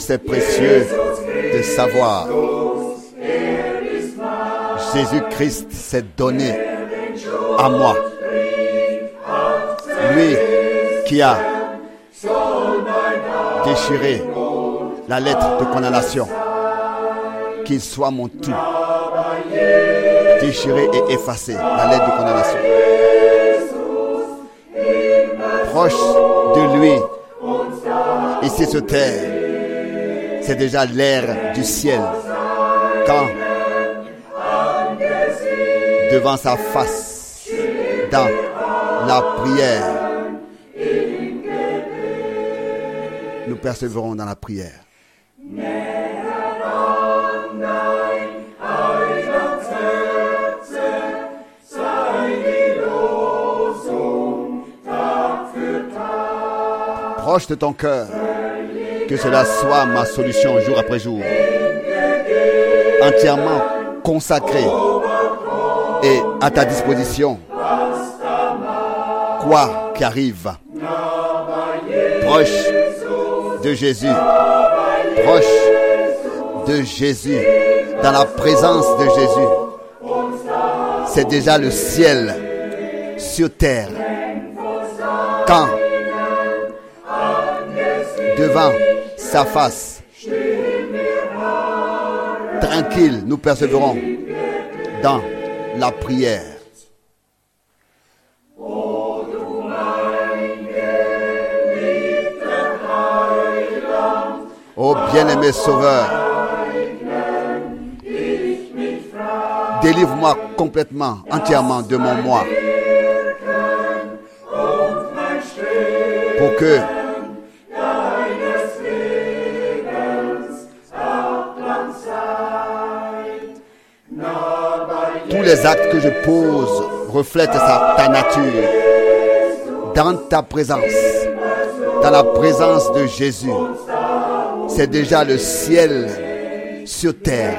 c'est précieux de savoir. Jésus-Christ s'est donné à moi. Lui qui a déchiré la lettre de condamnation, qu'il soit mon tout, déchiré et effacé la lettre de condamnation. Proche de lui, ici sur terre, c'est déjà l'air du ciel. Quand devant sa face, dans la prière, nous persévérons dans la prière. Proche de ton cœur, que cela soit ma solution jour après jour, entièrement consacrée et à ta disposition, quoi qu'arrive. Proche de Jésus, proche de Jésus, dans la présence de Jésus, c'est déjà le ciel sur terre. Quand devant sa face, tranquille, nous persévérons dans la prière. Ô bien-aimé Sauveur, délivre-moi complètement, entièrement de mon moi, pour que tous les actes que je pose reflètent ta nature. Dans ta présence, dans la présence de Jésus, c'est déjà le ciel sur terre.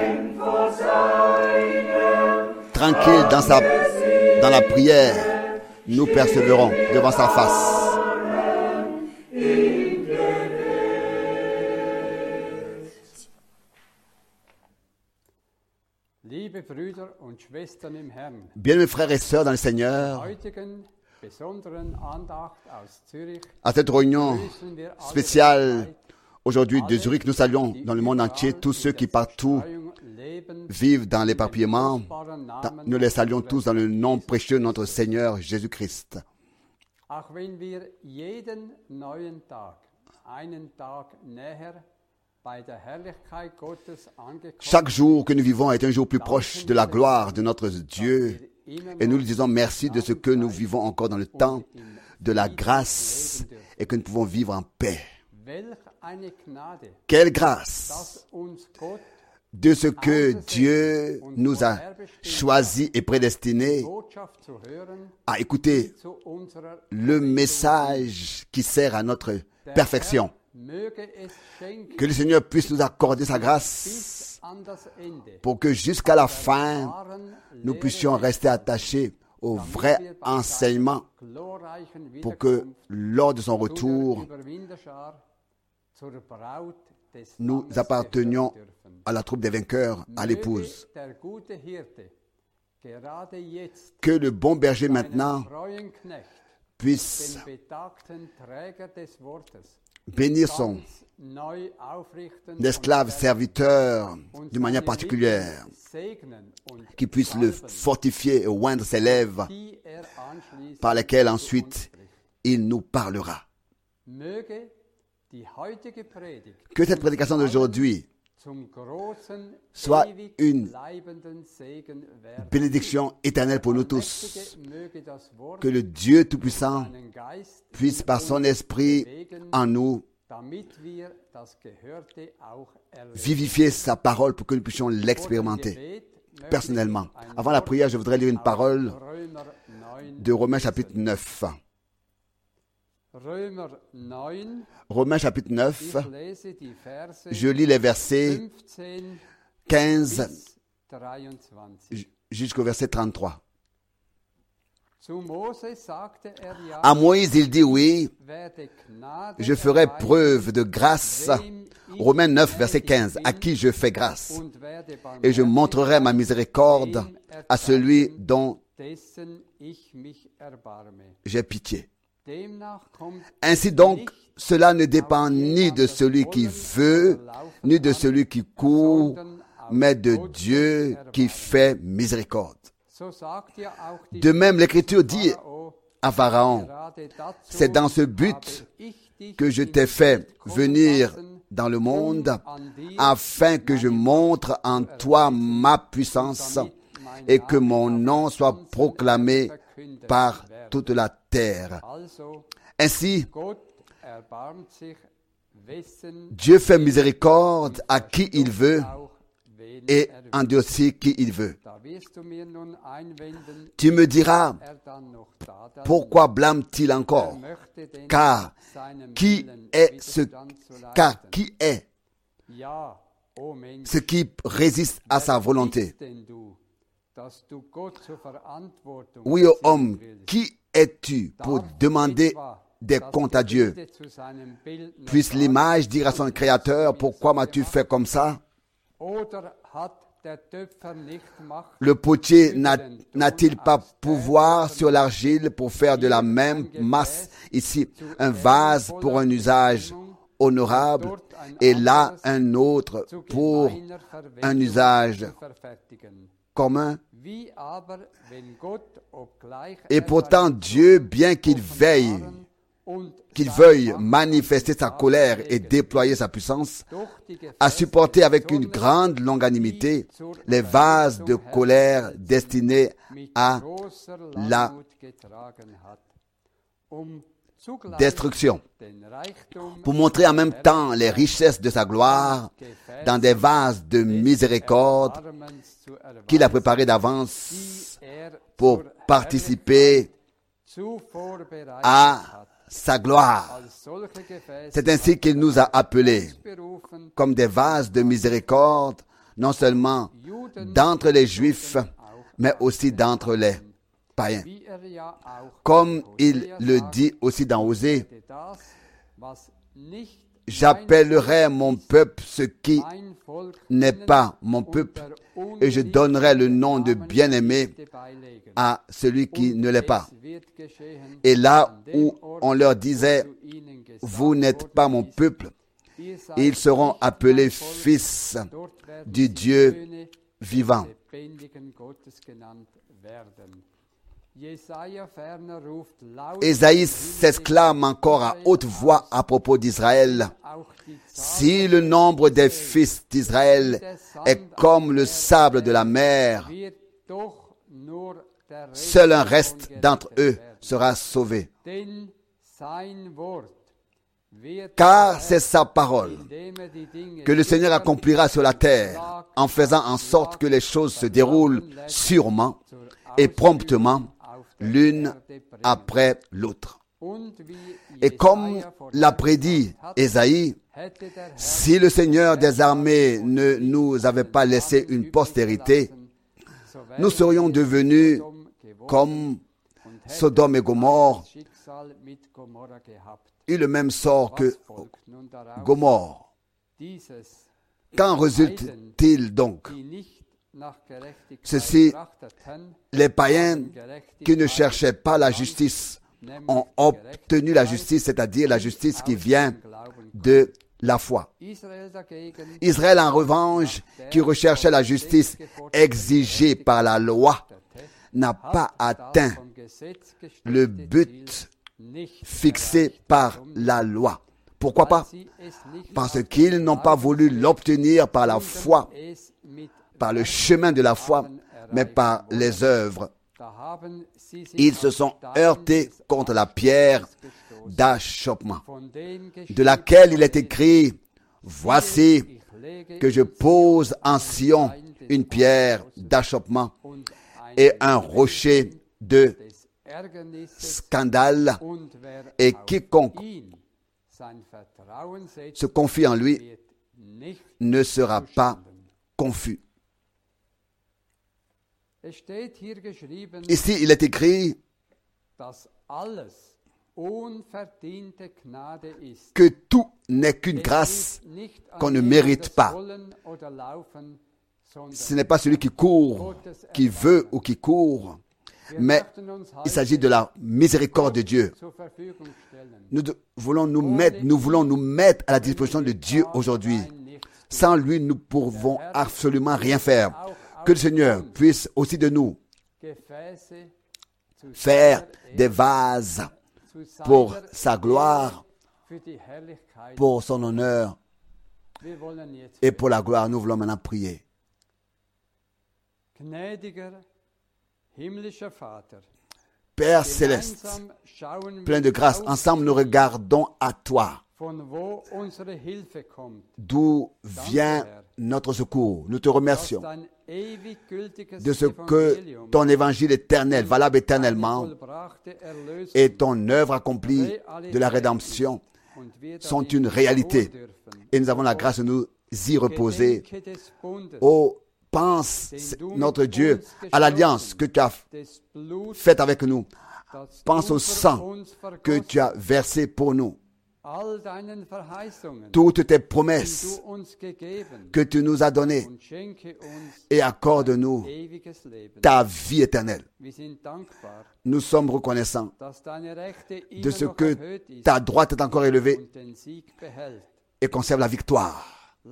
Tranquille dans la prière, nous persévérons devant sa face. Bien mes frères et sœurs dans le Seigneur, à cette réunion spéciale aujourd'hui de Zurich, nous saluons dans le monde entier tous ceux qui partout vivent dans l'éparpillement. Nous les saluons tous dans le nom précieux de notre Seigneur Jésus-Christ. Chaque jour que nous vivons est un jour plus proche de la gloire de notre Dieu. Et nous lui disons merci de ce que nous vivons encore dans le temps de la grâce et que nous pouvons vivre en paix. Quelle grâce de ce que Dieu nous a choisis et prédestinés à écouter le message qui sert à notre perfection. Que le Seigneur puisse nous accorder sa grâce pour que jusqu'à la fin, nous puissions rester attachés au vrai enseignement pour que lors de son retour, nous appartenions à la troupe des vainqueurs, à l'épouse. Que le bon berger maintenant puisse bénir son esclave serviteur d'une manière particulière, qui puisse le fortifier et oindre ses lèvres par lesquelles ensuite il nous parlera. Que cette prédication d'aujourd'hui soit une bénédiction éternelle pour nous tous. Que le Dieu Tout-Puissant puisse par son esprit en nous vivifier sa parole pour que nous puissions l'expérimenter personnellement. Avant la prière, je voudrais lire une parole de Romains chapitre 9. Romains chapitre 9, je lis les versets 15 jusqu'au verset 33. À Moïse, il dit oui, je ferai preuve de grâce. Romains 9, verset 15, à qui je fais grâce. Et je montrerai ma miséricorde à celui dont j'ai pitié. Ainsi donc, cela ne dépend ni de celui qui veut, ni de celui qui court, mais de Dieu qui fait miséricorde. De même, l'Écriture dit à Pharaon, c'est dans ce but que je t'ai fait venir dans le monde, afin que je montre en toi ma puissance et que mon nom soit proclamé par toute la terre. Ainsi, Dieu fait miséricorde à qui il veut et endurcit qui il veut. Tu me diras, pourquoi blâme-t-il encore? Car qui est ce qui résiste à sa volonté? Oui, ô homme, qui es-tu pour demander des comptes à Dieu? Puisse l'image dire à son Créateur, pourquoi m'as-tu fait comme ça? Le potier n'a-t-il pas pouvoir sur l'argile pour faire de la même masse ici un vase pour un usage honorable et là un autre pour un usage commun? Et pourtant Dieu, bien qu'il veuille manifester sa colère et déployer sa puissance, a supporté avec une grande longanimité les vases de colère destinés à la destruction, pour montrer en même temps les richesses de sa gloire dans des vases de miséricorde qu'il a préparés d'avance pour participer à sa gloire. C'est ainsi qu'il nous a appelés comme des vases de miséricorde, non seulement d'entre les Juifs, mais aussi d'entre les païens. Comme il le dit aussi dans Osée, j'appellerai mon peuple ce qui n'est pas mon peuple, et je donnerai le nom de bien-aimé à celui qui ne l'est pas. Et là où on leur disait, vous n'êtes pas mon peuple, ils seront appelés fils du Dieu vivant. Ésaïe s'exclame encore à haute voix à propos d'Israël. Si le nombre des fils d'Israël est comme le sable de la mer, seul un reste d'entre eux sera sauvé. Car c'est sa parole que le Seigneur accomplira sur la terre en faisant en sorte que les choses se déroulent sûrement et promptement l'une après l'autre. Et comme l'a prédit Ésaïe, si le Seigneur des armées ne nous avait pas laissé une postérité, nous serions devenus comme Sodome et Gomorrhe, eu le même sort que Gomorrhe. Qu'en résulte-t-il donc? Ceci, les païens qui ne cherchaient pas la justice ont obtenu la justice, c'est-à-dire la justice qui vient de la foi. Israël, en revanche, qui recherchait la justice exigée par la loi, n'a pas atteint le but fixé par la loi. Pourquoi pas? Parce qu'ils n'ont pas voulu l'obtenir par la foi, par le chemin de la foi, mais par les œuvres. Ils se sont heurtés contre la pierre d'achoppement, de laquelle il est écrit, voici que je pose en Sion une pierre d'achoppement et un rocher de scandale, et quiconque se confie en lui ne sera pas confus. Ici, il est écrit, que tout n'est qu'une grâce qu'on ne mérite pas. Ce n'est pas celui qui court, qui veut ou qui court, mais il s'agit de la miséricorde de Dieu. Nous voulons nous mettre à la disposition de Dieu aujourd'hui. Sans lui, nous ne pouvons absolument rien faire. Que le Seigneur puisse aussi de nous faire des vases pour sa gloire, pour son honneur et pour la gloire. Nous voulons maintenant prier. Père céleste, plein de grâce, ensemble nous regardons à toi. D'où vient notre secours? Nous te remercions de ce que ton évangile éternel, valable éternellement, et ton œuvre accomplie de la rédemption sont une réalité. Et nous avons la grâce de nous y reposer. Oh, pense, notre Dieu, à l'alliance que tu as faite avec nous. Pense au sang que tu as versé pour nous. Toutes tes promesses que tu nous as données, et accorde-nous ta vie éternelle. Nous sommes reconnaissants de ce que ta droite est encore élevée et conserve la victoire.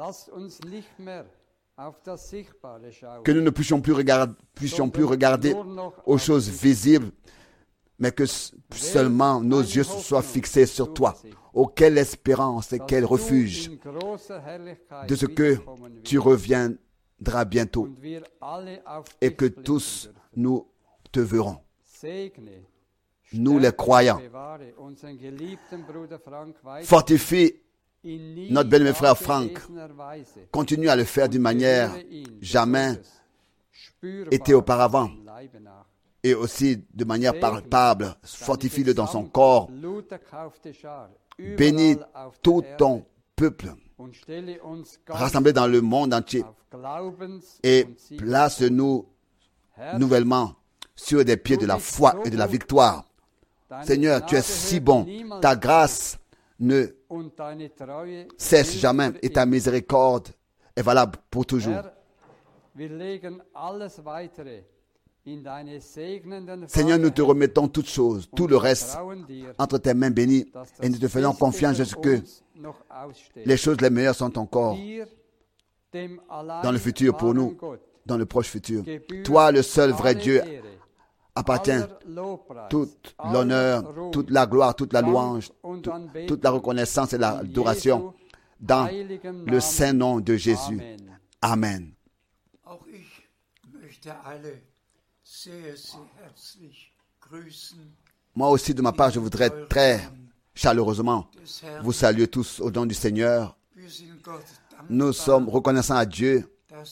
Que nous ne puissions plus regarder aux choses visibles, mais que seulement nos yeux soient fixés sur toi. Oh, quelle espérance et quel refuge de ce que tu reviendras bientôt et que tous nous te verrons. Nous les croyants. Fortifie notre bien-aimé frère Franck. Continue à le faire d'une manière jamais été auparavant. Et aussi de manière palpable. Fortifie-le dans son corps. Bénis tout ton peuple rassemblé dans le monde entier et place-nous nouvellement sur des pieds de la foi et de la victoire. Seigneur, tu es si bon. Ta grâce ne cesse jamais et ta miséricorde est valable pour toujours. Seigneur, nous te remettons toutes choses, tout le reste entre tes mains bénies et nous te faisons confiance de ce que les choses les meilleures sont encore dans le futur pour nous, dans le proche futur. Toi, le seul vrai Dieu, appartient toute l'honneur, toute la gloire, toute la louange, toute la reconnaissance et l'adoration dans le saint nom de Jésus. Amen. Moi aussi, de ma part, je voudrais très chaleureusement vous saluer tous au nom du Seigneur. Nous sommes reconnaissants à Dieu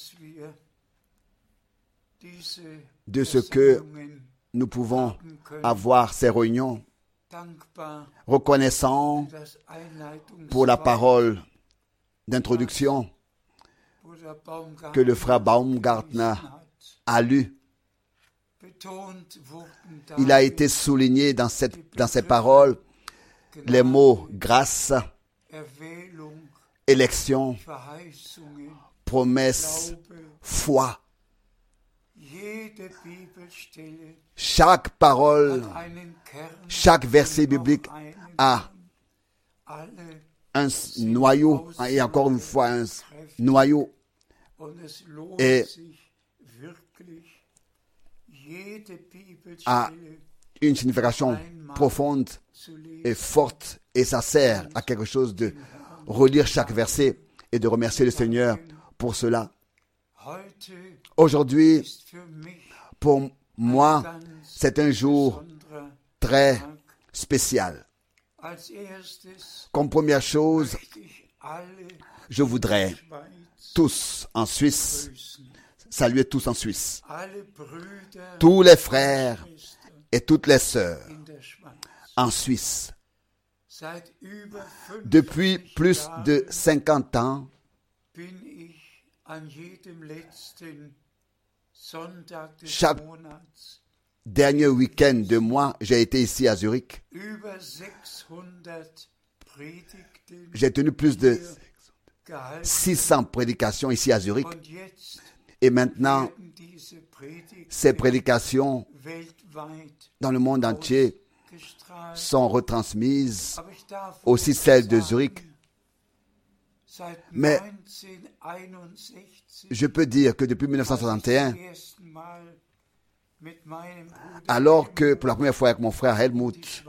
de ce que nous pouvons avoir ces réunions. Reconnaissants pour la parole d'introduction que le frère Baumgartner a lue. Il a été souligné dans ces paroles les mots grâce, élection, promesse, foi. Chaque parole, chaque verset biblique a un noyau, et encore une fois un noyau, et a une signification profonde et forte, et ça sert à quelque chose de relire chaque verset et de remercier le Seigneur pour cela. Aujourd'hui, pour moi, c'est un jour très spécial. Comme première chose, je voudrais tous en Suisse, saluer tous en Suisse, tous les frères et toutes les sœurs en Suisse. Depuis plus de 50 ans, chaque dernier week-end de mois, j'ai été ici à Zurich. J'ai tenu plus de 600 prédications ici à Zurich. Et maintenant, ces prédications dans le monde entier sont retransmises, aussi celles de Zurich. Mais je peux dire que depuis 1961, alors que pour la première fois avec mon frère Helmut,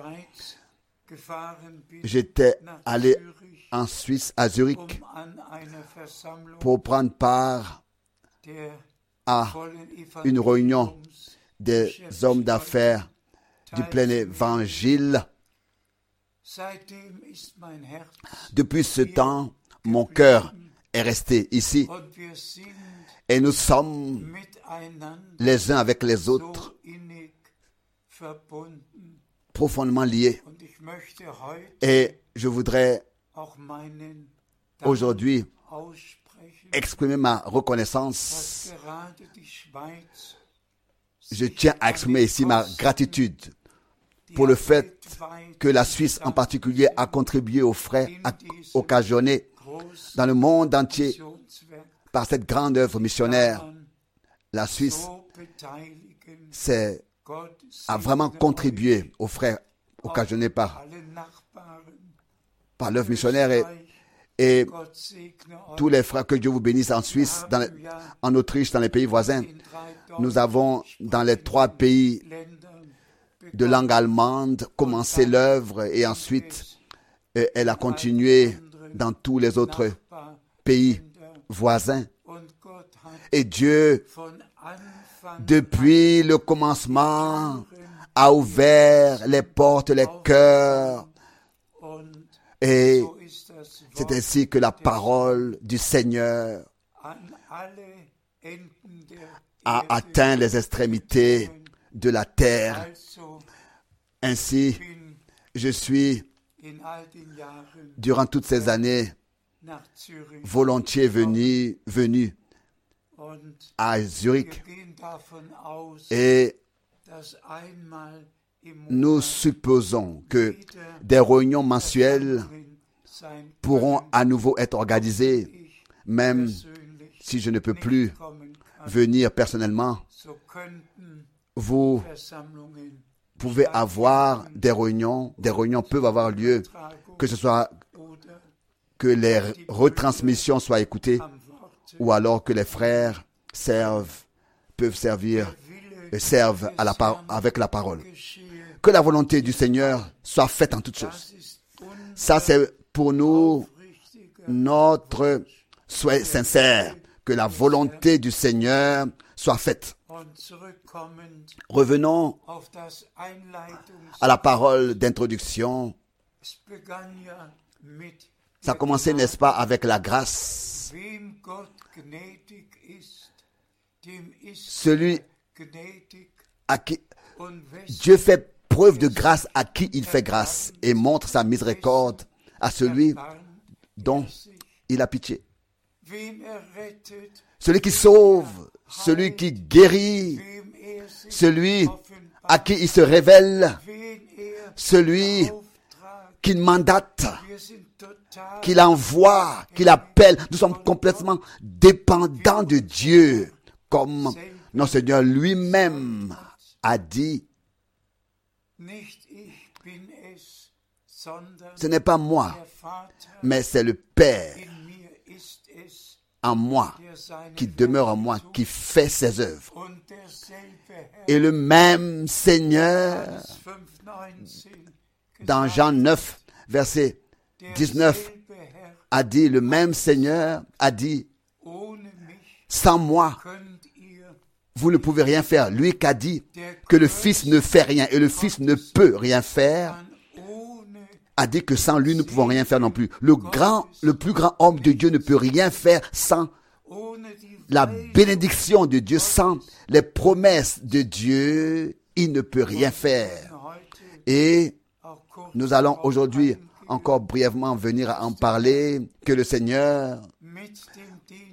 j'étais allé en Suisse, à Zurich, pour prendre part à une réunion des hommes d'affaires du plein évangile. Depuis ce temps, mon cœur est resté ici et nous sommes les uns avec les autres profondément liés. Et je voudrais aujourd'hui exprimer ma reconnaissance. Je tiens à exprimer ici ma gratitude pour le fait que la Suisse en particulier a contribué aux frais occasionnés dans le monde entier par cette grande œuvre missionnaire. La Suisse a vraiment contribué aux frais occasionnés par l'œuvre missionnaire et tous les frères, que Dieu vous bénisse en Suisse, en Autriche, dans les pays voisins. Nous avons dans les 3 pays de langue allemande commencé l'œuvre et ensuite elle a continué dans tous les autres pays voisins. Et Dieu, depuis le commencement, a ouvert les portes, les cœurs. Et c'est ainsi que la parole du Seigneur a atteint les extrémités de la terre. Ainsi, je suis, durant toutes ces années, volontiers venu à Zurich. Et nous supposons que des réunions mensuelles pourront à nouveau être organisées, même si je ne peux plus venir personnellement. Vous pouvez avoir des réunions peuvent avoir lieu, que ce soit que les retransmissions soient écoutées ou alors que les frères servent avec la parole. Que la volonté du Seigneur soit faite en toutes choses. Ça, c'est pour nous notre souhait sincère, que la volonté du Seigneur soit faite. Revenons à la parole d'introduction. Ça a commencé, n'est-ce pas, avec la grâce. Celui à qui Dieu fait preuve de grâce à qui il fait grâce et montre sa miséricorde à celui dont il a pitié. Celui qui sauve, celui qui guérit, celui à qui il se révèle, celui qu'il mandate, qu'il envoie, qu'il appelle. Nous sommes complètement dépendants de Dieu, comme notre Seigneur lui-même a dit. Ce n'est pas moi, mais c'est le Père en moi, qui demeure en moi, qui fait ses œuvres. Et le même Seigneur, dans Jean 9, verset 19, a dit, le même Seigneur a dit, sans moi, vous ne pouvez rien faire. Lui qui a dit que le Fils ne fait rien et le Fils ne peut rien faire, a dit que sans lui, nous ne pouvons rien faire non plus. Le plus grand homme de Dieu ne peut rien faire sans la bénédiction de Dieu, sans les promesses de Dieu, il ne peut rien faire. Et nous allons aujourd'hui encore brièvement venir à en parler, que le Seigneur,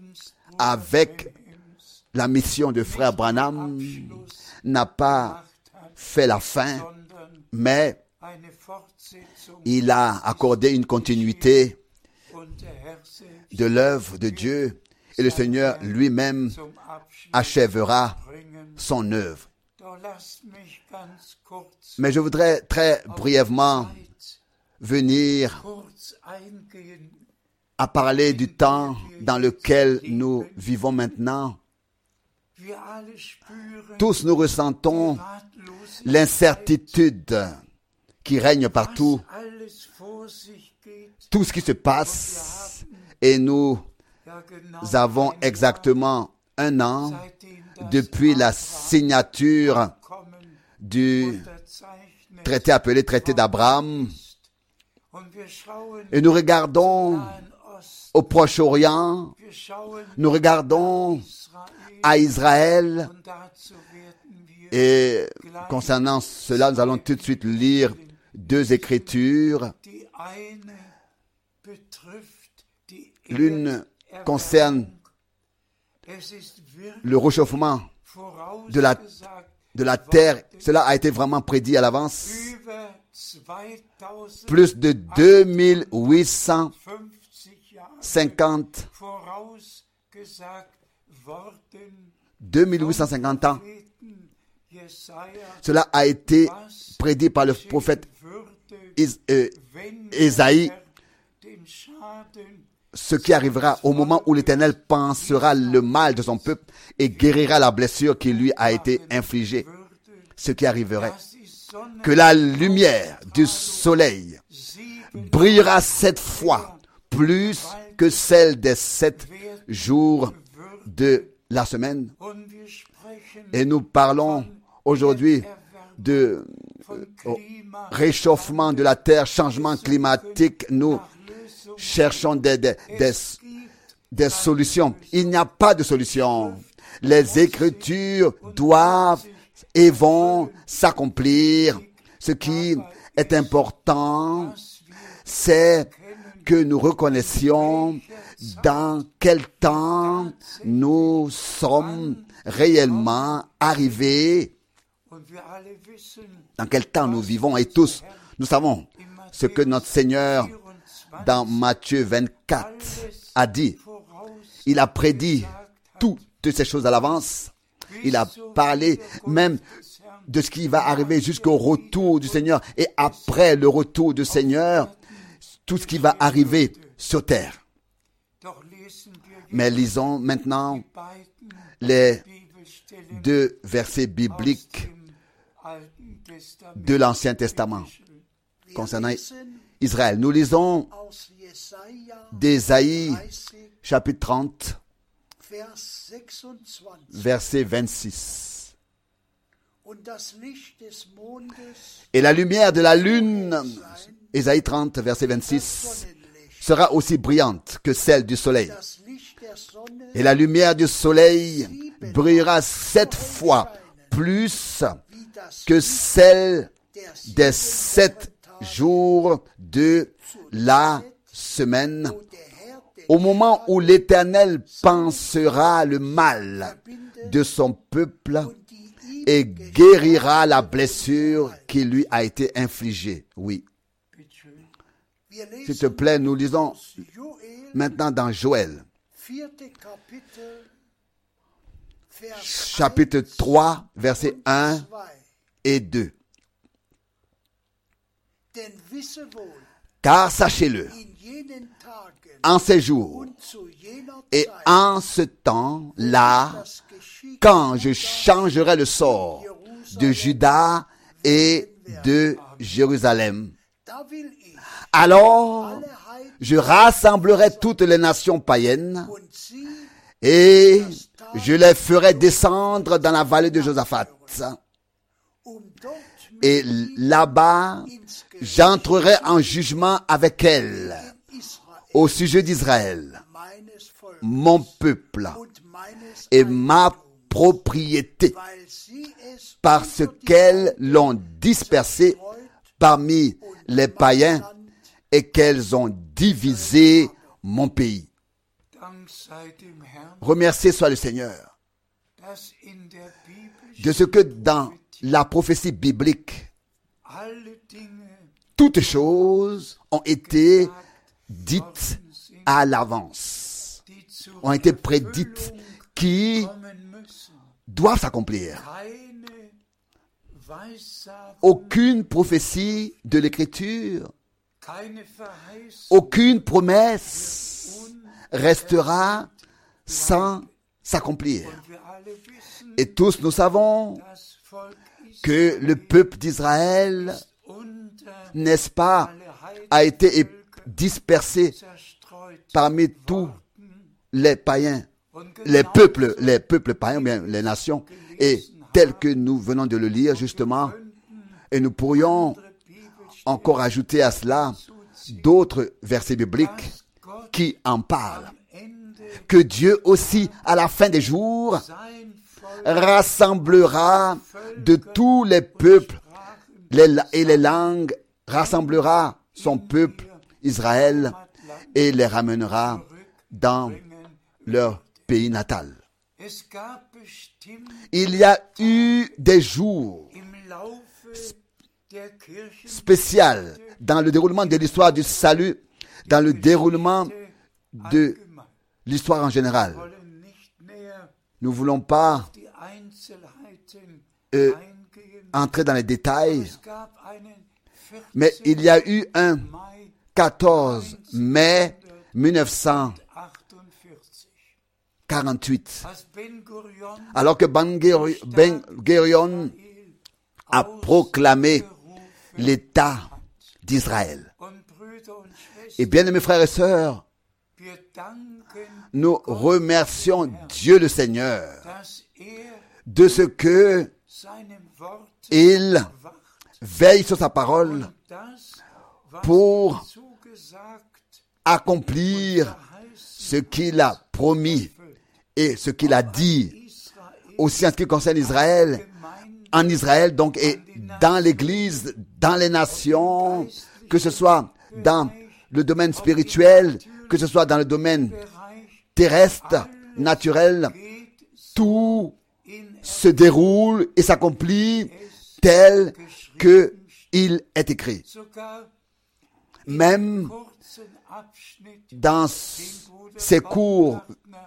avec la mission de frère Branham, n'a pas fait la fin, mais il a accordé une continuité de l'œuvre de Dieu et le Seigneur lui-même achèvera son œuvre. Mais je voudrais très brièvement venir à parler du temps dans lequel nous vivons maintenant. Tous nous ressentons l'incertitude qui règne partout, tout ce qui se passe, et nous avons exactement 1 an depuis la signature du traité appelé traité d'Abraham, et nous regardons au Proche-Orient, nous regardons à Israël, et concernant cela, nous allons tout de suite lire 2 écritures. L'une concerne le réchauffement de la terre. Cela a été vraiment prédit à l'avance. Plus de 2850 ans. Cela a été prédit par le prophète Ésaïe. Ce qui arrivera au moment où l'Éternel pensera le mal de son peuple et guérira la blessure qui lui a été infligée. Ce qui arriverait, que la lumière du soleil brillera 7 fois plus que celle des 7 jours de la semaine. Et nous parlons aujourd'hui de réchauffement de la terre, changement climatique. Nous cherchons des solutions. Il n'y a pas de solution. Les Écritures doivent et vont s'accomplir. Ce qui est important, c'est que nous reconnaissions dans quel temps nous sommes réellement arrivés, dans quel temps nous vivons, et tous, nous savons ce que notre Seigneur, dans Matthieu 24, a dit. Il a prédit toutes ces choses à l'avance. Il a parlé même de ce qui va arriver jusqu'au retour du Seigneur, et après le retour du Seigneur, tout ce qui va arriver sur terre. Mais lisons maintenant les 2 versets bibliques de l'Ancien Testament concernant Israël. Nous lisons d'Ésaïe, chapitre 30, verset 26. Et la lumière de la lune, Ésaïe 30, verset 26, sera aussi brillante que celle du soleil. Et la lumière du soleil brillera 7 fois plus que celle des 7 jours de la semaine, au moment où l'Éternel pensera le mal de son peuple et guérira la blessure qui lui a été infligée. Oui. S'il te plaît, nous lisons maintenant dans Joël, chapitre 3, versets 1 et 2. Car sachez-le, en ces jours et en ce temps-là, quand je changerai le sort de Juda et de Jérusalem, alors je rassemblerai toutes les nations païennes et je les ferai descendre dans la vallée de Josaphat. Et là-bas, j'entrerai en jugement avec elles au sujet d'Israël, mon peuple et ma propriété, parce qu'elles l'ont dispersé parmi les païens et qu'elles ont divisé mon pays. Remercié soit le Seigneur de ce que dans la prophétie biblique, toutes choses ont été dites à l'avance, ont été prédites, qui doivent s'accomplir. Aucune prophétie de l'Écriture, aucune promesse restera sans s'accomplir. Et tous nous savons que le peuple d'Israël, n'est-ce pas, a été dispersé parmi tous les païens, les peuples païens, bien les nations, et tel que nous venons de le lire justement, et nous pourrions encore ajouter à cela d'autres versets bibliques qui en parlent, que Dieu aussi, à la fin des jours, rassemblera de tous les peuples et les langues, rassemblera son peuple Israël et les ramènera dans leur pays natal. Il y a eu des jours spéciaux dans le déroulement de l'histoire du salut, dans le déroulement de l'histoire en général. Nous ne voulons pas entrer dans les détails, mais il y a eu un 14 mai 1948, alors que Ben Gurion a proclamé l'État d'Israël. Et bien, mes frères et sœurs, nous remercions Dieu le Seigneur de ce que il veille sur sa parole pour accomplir ce qu'il a promis et ce qu'il a dit, aussi en ce qui concerne Israël, en Israël donc, et dans l'Église, dans les nations, que ce soit dans le domaine spirituel, que ce soit dans le domaine terrestre, naturel, tout se déroule et s'accomplit tel que il est écrit. Même dans ces courts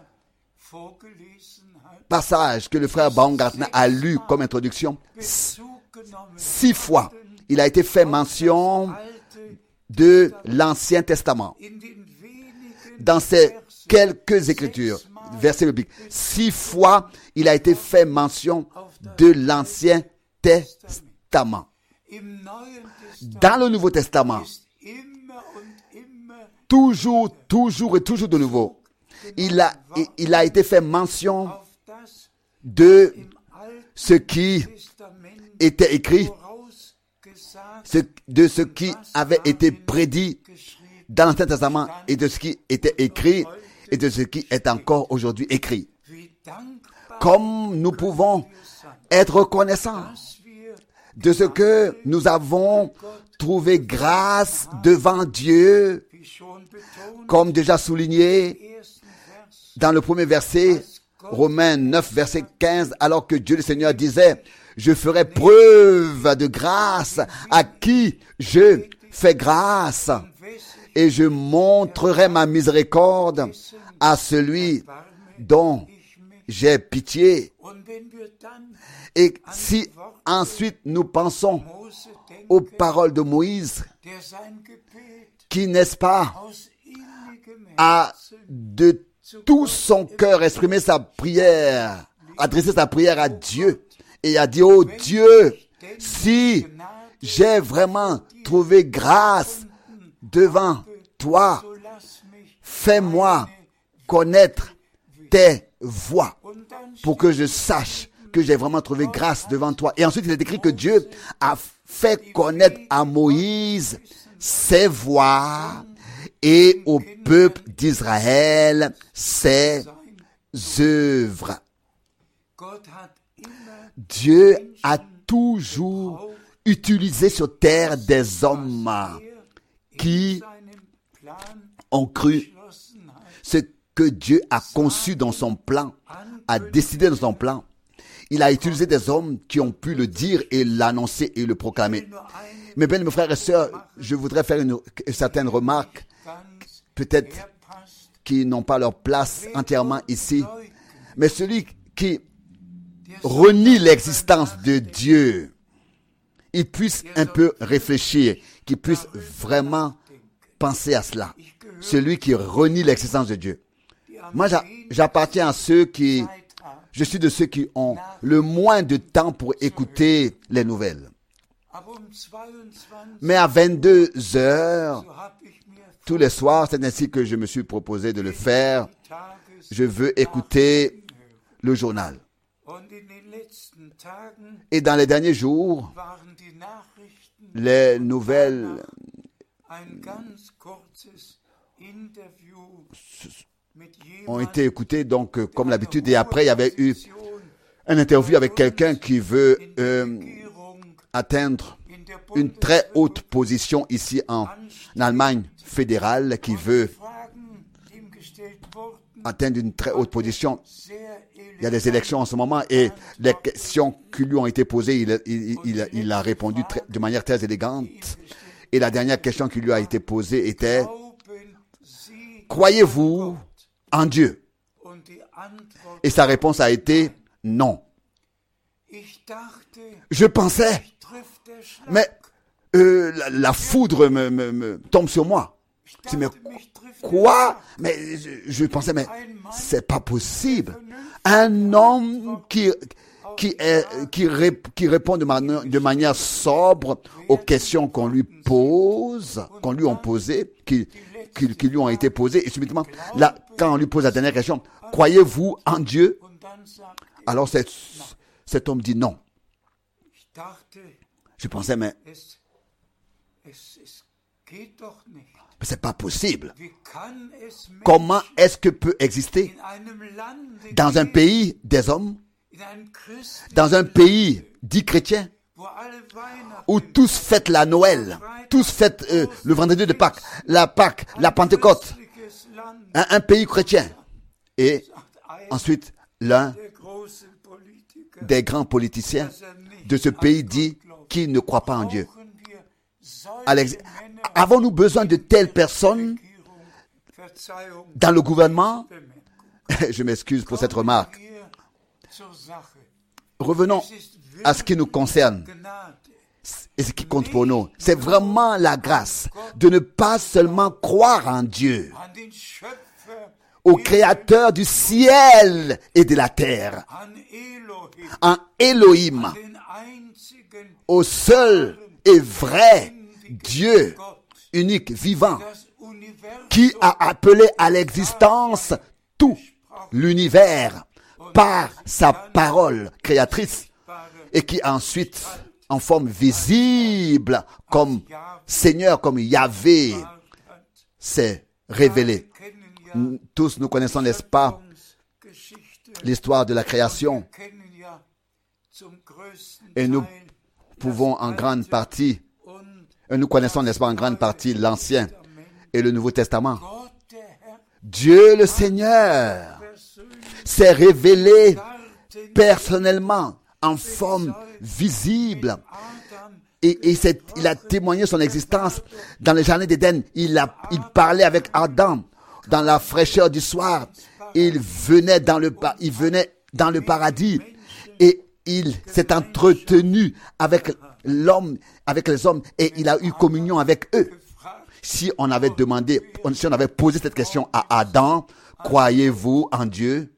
passages que le frère Baumgartner a lu comme introduction, 6 fois, il a été fait mention de l'Ancien Testament. Dans ces quelques écritures, versets bibliques, 6 fois, il a été fait mention de l'Ancien Testament. Dans le Nouveau Testament, toujours de nouveau, il a été fait mention de ce qui était écrit, de ce qui avait été prédit dans l'Ancien Testament et de ce qui était écrit et de ce qui est encore aujourd'hui écrit. Comme nous pouvons être reconnaissants de ce que nous avons trouvé grâce devant Dieu, comme déjà souligné dans le premier verset, Romains 9, verset 15, alors que Dieu le Seigneur disait, je ferai preuve de grâce à qui je fais grâce, et je montrerai ma miséricorde à celui dont j'ai pitié. Et si ensuite nous pensons aux paroles de Moïse, qui, n'est-ce pas, a de tout son cœur exprimé sa prière, adressé sa prière à Dieu, et a dit, oh Dieu, si j'ai vraiment trouvé grâce devant toi, fais-moi connaître tes voies pour que je sache que j'ai vraiment trouvé grâce devant toi. Et ensuite, il est écrit que Dieu a fait connaître à Moïse ses voies et au peuple d'Israël ses œuvres. Dieu a toujours utilisé sur terre des hommes qui ont cru ce que Dieu a conçu dans son plan, a décidé dans son plan. il a utilisé des hommes qui ont pu le dire et l'annoncer et le proclamer. Mais bien, mes frères et sœurs, je voudrais faire une certaine remarque, peut-être qui n'ont pas leur place entièrement ici. Mais celui qui renie l'existence de Dieu, il puisse un peu réfléchir, qu'il puisse vraiment penser à cela. Celui qui renie l'existence de Dieu. Moi, j'appartiens à ceux qui... Je suis de ceux qui ont le moins de temps pour écouter les nouvelles. Mais à 22 heures, tous les soirs, c'est ainsi que je me suis proposé de le faire. Je veux écouter le journal. Et dans les derniers jours, les nouvelles ont été écoutées, donc comme l'habitude. Et après, il y avait eu une interview avec quelqu'un qui veut atteindre une très haute position ici en Allemagne fédérale, qui veut atteindre une très haute position. Il y a des élections en ce moment et les questions qui lui ont été posées, il a répondu de manière très élégante. Et la dernière question qui lui a été posée était: croyez-vous en Dieu? Et sa réponse a été non. Je pensais, mais la foudre me tombe sur moi. Je dis, mais quoi? Mais je pensais, mais c'est pas possible. Un homme qui répond de manière sobre aux questions qu'on lui pose, qu'on lui ont posées, qui lui ont été posées, et subitement, là, quand on lui pose la dernière question, croyez-vous en Dieu? Alors cet homme dit non. Je pensais, mais c'est pas possible. Comment est-ce que peut exister dans un pays des hommes, dans un pays dit chrétien, où tous fêtent la Noël, tous fêtent le vendredi de Pâques, la Pentecôte, un pays chrétien. Et ensuite, l'un des grands politiciens de ce pays dit qu'il ne croit pas en Dieu. Avons-nous besoin de telles personnes dans le gouvernement? Je m'excuse pour cette remarque. Revenons à ce qui nous concerne et ce qui compte pour nous. C'est vraiment la grâce de ne pas seulement croire en Dieu, au Créateur du ciel et de la terre, en Elohim, au seul et vrai Dieu unique, vivant, qui a appelé à l'existence tout l'univers par sa parole créatrice et qui ensuite, en forme visible, comme Seigneur, comme Yahvé, s'est révélé. Tous nous connaissons, n'est-ce pas, l'histoire de la création. Et nous pouvons en grande partie, nous connaissons, n'est-ce pas, en grande partie l'Ancien et le Nouveau Testament. Dieu le Seigneur s'est révélé personnellement, en forme visible. Et il a témoigné son existence dans le jardin d'Éden. Il parlait avec Adam dans la fraîcheur du soir. Il venait dans le paradis et il s'est entretenu avec l'homme, avec les hommes, et il a eu communion avec eux. Si on avait posé cette question à Adam, croyez-vous en Dieu?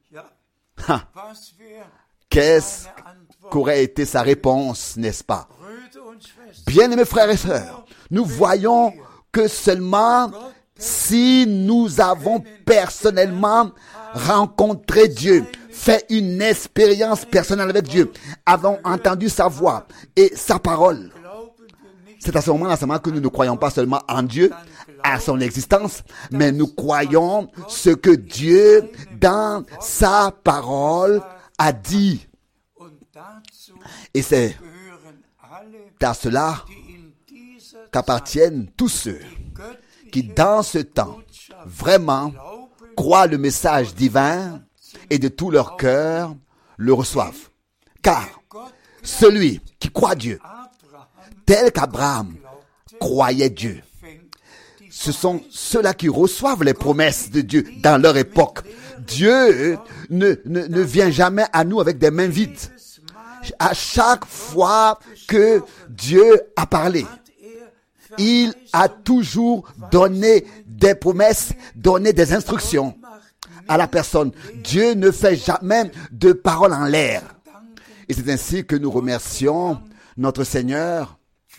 Qu'est-ce qu'aurait été sa réponse, n'est-ce pas? Bien-aimés frères et sœurs, nous voyons que seulement si nous avons personnellement rencontré Dieu, fait une expérience personnelle avec Dieu, avons entendu sa voix et sa parole, c'est à ce moment-là seulement que nous ne croyons pas seulement en Dieu, à son existence, mais nous croyons ce que Dieu, dans sa parole, a dit. Et c'est à cela qu'appartiennent tous ceux qui, dans ce temps, vraiment croient le message divin et de tout leur cœur le reçoivent. Car celui qui croit Dieu, tel qu'Abraham croyait Dieu, ce sont ceux-là qui reçoivent les promesses de Dieu dans leur époque. Dieu ne vient jamais à nous avec des mains vides. À chaque fois que Dieu a parlé, il a toujours donné des promesses, donné des instructions à la personne. Dieu ne fait jamais de paroles en l'air. Et c'est ainsi que nous remercions notre Seigneur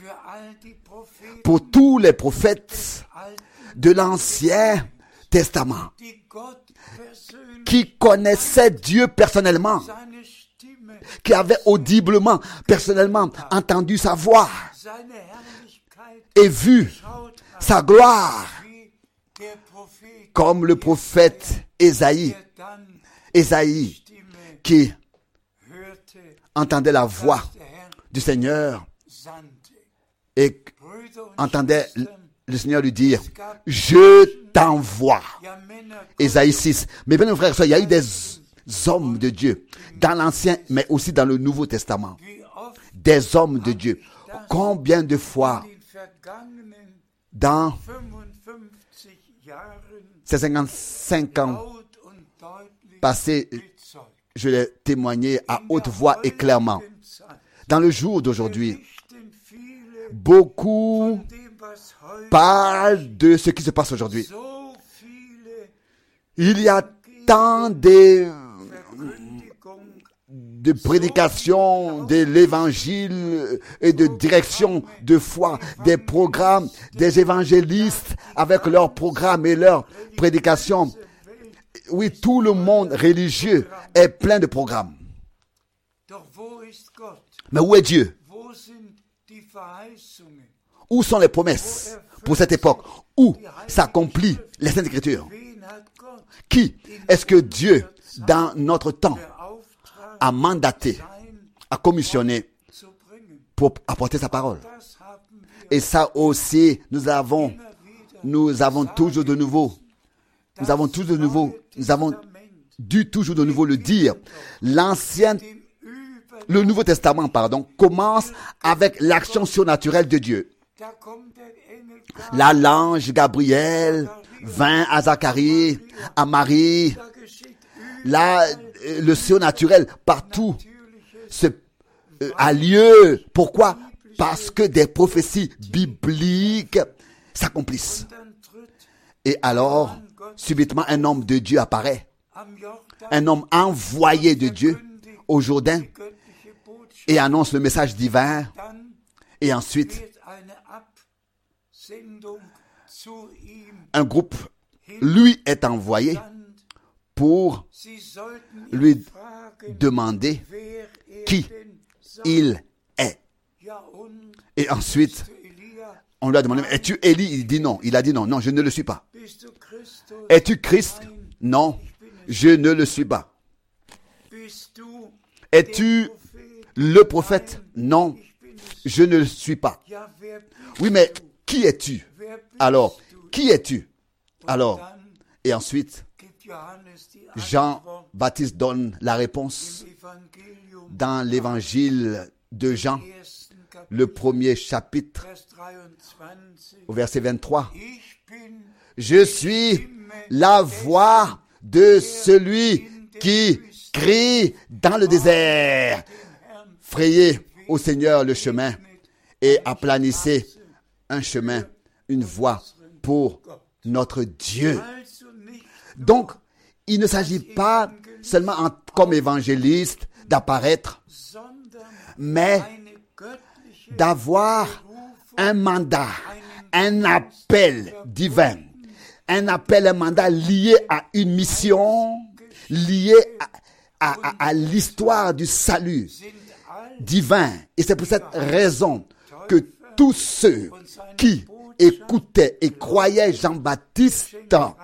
pour tous les prophètes de l'Ancien Testament qui connaissaient Dieu personnellement, qui avaient audiblement, personnellement entendu sa voix et vu sa gloire, comme le prophète Ésaïe qui entendait la voix du Seigneur et entendait le Seigneur lui dire, je t'envoie. Ésaïe 6. Mais bien, frères et sœurs, il y a eu des hommes de Dieu dans l'Ancien, mais aussi dans le Nouveau Testament. Des hommes de Dieu. Combien de fois dans ces 55 ans passés, je l'ai témoigné à haute voix et clairement. Dans le jour d'aujourd'hui, beaucoup parlent de ce qui se passe aujourd'hui. Il y a tant de prédications de l'évangile et de direction de foi, des programmes, des évangélistes avec leurs programmes et leurs prédications. Oui, tout le monde religieux est plein de programmes. Mais où est Dieu? Où sont les promesses pour cette époque? Où s'accomplissent les Saintes Écritures? Qui est-ce que Dieu, dans notre temps, a mandaté, a commissionné pour apporter sa parole? Et ça aussi, nous avons toujours de nouveau, nous avons dû toujours de nouveau le dire. Le Nouveau Testament, commence avec l'action surnaturelle de Dieu. Là, l'ange Gabriel vint à Zacharie, à Marie. Là, le surnaturel partout a lieu. Pourquoi? Parce que des prophéties bibliques s'accomplissent. Et alors, subitement, un homme de Dieu apparaît. Un homme envoyé de Dieu au Jourdain et annonce le message divin. Et ensuite, un groupe lui est envoyé pour lui demander qui il est. Et ensuite, on lui a demandé, es-tu Élie? Il dit non. Il a dit non, je ne le suis pas. Es-tu Christ? Non, je ne le suis pas. Es-tu le prophète? Non, je ne le suis pas. Oui, mais qui es-tu? Alors, qui es-tu? Alors, et ensuite, Jean-Baptiste donne la réponse dans l'évangile de Jean, le premier chapitre, au verset 23. Je suis la voix de celui qui crie dans le désert. Frayez au Seigneur le chemin et aplanissez un chemin, une voie pour notre Dieu. Donc, il ne s'agit pas seulement comme évangéliste d'apparaître, mais d'avoir un mandat, un appel divin, un mandat lié à une mission, lié à l'histoire du salut divin. Et c'est pour cette raison que tous ceux qui écoutaient et croyaient Jean-Baptiste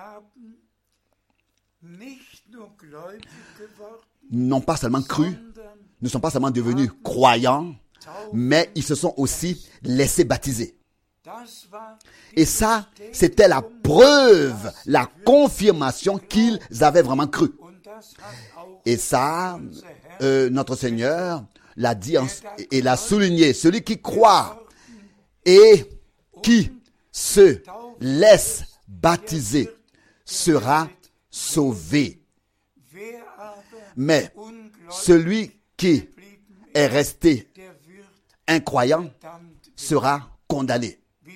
n'ont pas seulement cru, ne sont pas seulement devenus croyants, mais ils se sont aussi laissés baptiser. Et ça, c'était la preuve, la confirmation qu'ils avaient vraiment cru. Et ça, notre Seigneur l'a dit et l'a souligné. Celui qui croit et qui se laisse baptiser sera sauvé. Mais celui qui est resté incroyant sera condamné.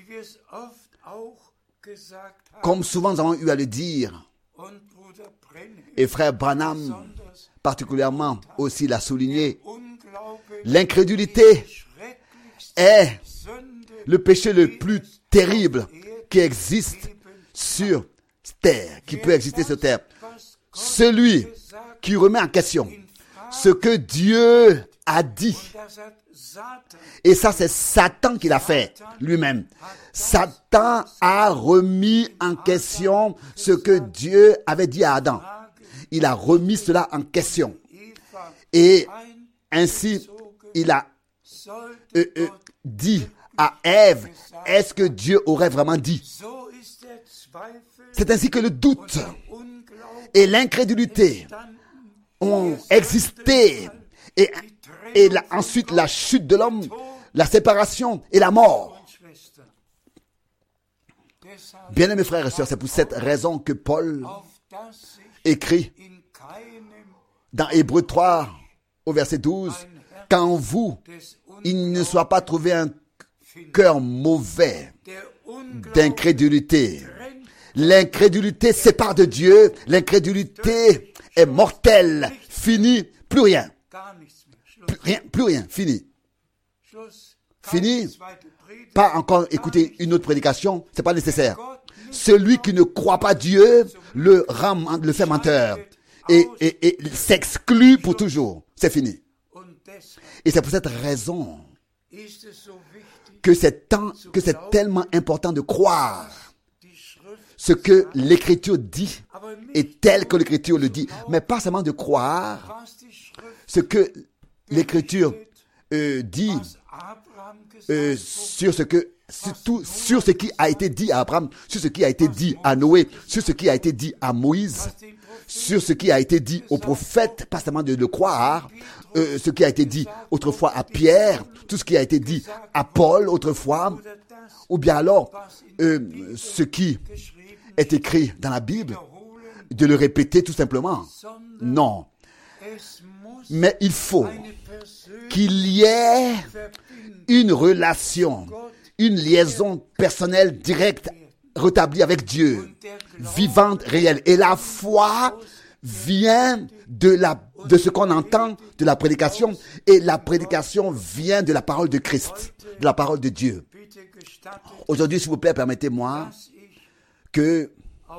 Comme souvent nous avons eu à le dire, et frère Branham particulièrement aussi l'a souligné, l'incrédulité est le péché le plus terrible qui existe sur terre, qui peut exister sur terre. Celui qui remet en question ce que Dieu a dit. Et ça, c'est Satan qui l'a fait lui-même. Satan a remis en question ce que Dieu avait dit à Adam. Il a remis cela en question. Et ainsi, il a dit à Ève, est-ce que Dieu aurait vraiment dit? C'est ainsi que le doute et l'incrédulité ont existé. Et ensuite, la chute de l'homme, la séparation et la mort. Bien-aimés frères et sœurs, c'est pour cette raison que Paul écrit dans Hébreux 3, au verset 12, « Qu'en vous, il ne soit pas trouvé un cœur mauvais d'incrédulité. » L'incrédulité sépare de Dieu, l'incrédulité est mortelle, fini, plus rien. Plus rien, fini. Fini, pas encore écouter une autre prédication, c'est pas nécessaire. Celui qui ne croit pas Dieu le fait menteur et s'exclut pour toujours. C'est fini. Et c'est pour cette raison que c'est tellement important de croire ce que l'Écriture dit et tel que l'Écriture le dit. Mais pas seulement de croire ce que l'Écriture dit sur ce qui a été dit à Abraham, sur ce qui a été dit à Noé, sur ce qui a été dit à Moïse, sur ce qui a été dit aux prophètes, pas seulement de le croire, ce qui a été dit autrefois à Pierre, tout ce qui a été dit à Paul autrefois, ou bien alors ce qui est écrit dans la Bible, de le répéter tout simplement. Non. Mais il faut qu'il y ait une relation, une liaison personnelle directe rétablie avec Dieu, vivante, réelle. Et la foi vient de ce qu'on entend, de la prédication, et la prédication vient de la parole de Christ, de la parole de Dieu. Aujourd'hui, s'il vous plaît, permettez-moi que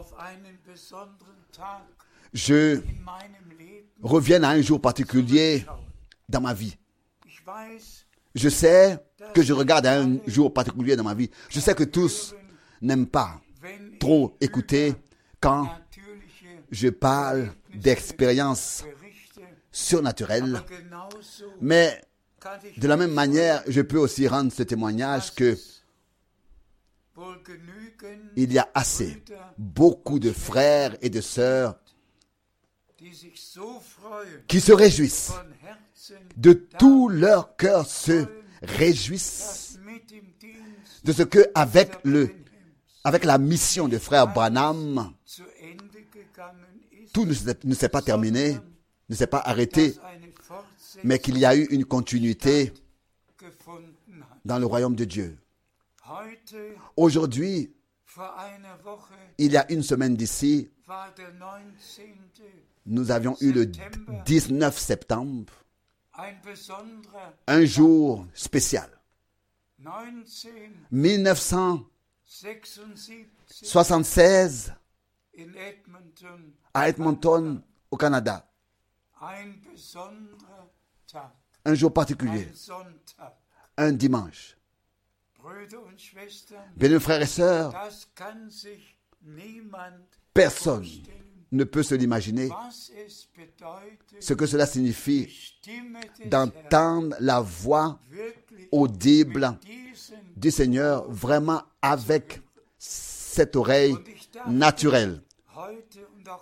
je revienne à un jour particulier dans ma vie. Je sais que je regarde à un jour particulier dans ma vie. Je sais que tous n'aiment pas trop écouter quand je parle d'expériences surnaturelles. Mais de la même manière, je peux aussi rendre ce témoignage que il y a assez, beaucoup de frères et de sœurs qui se réjouissent, de tout leur cœur se réjouissent de ce que avec la mission de frère Branham, tout ne s'est pas terminé, ne s'est pas arrêté, mais qu'il y a eu une continuité dans le royaume de Dieu. Aujourd'hui, il y a une semaine d'ici, nous avions eu le 19 septembre, un jour spécial. 1976, à Edmonton, au Canada. Un jour particulier, un dimanche. Bien, frères et sœurs, personne ne peut se l'imaginer ce que cela signifie d'entendre la voix audible du Seigneur vraiment avec cette oreille naturelle.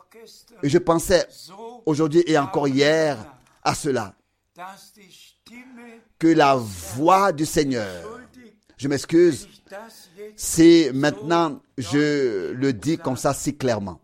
Et je pensais aujourd'hui et encore hier à cela, que la voix du Seigneur, je m'excuse, si maintenant je le dis comme ça si clairement,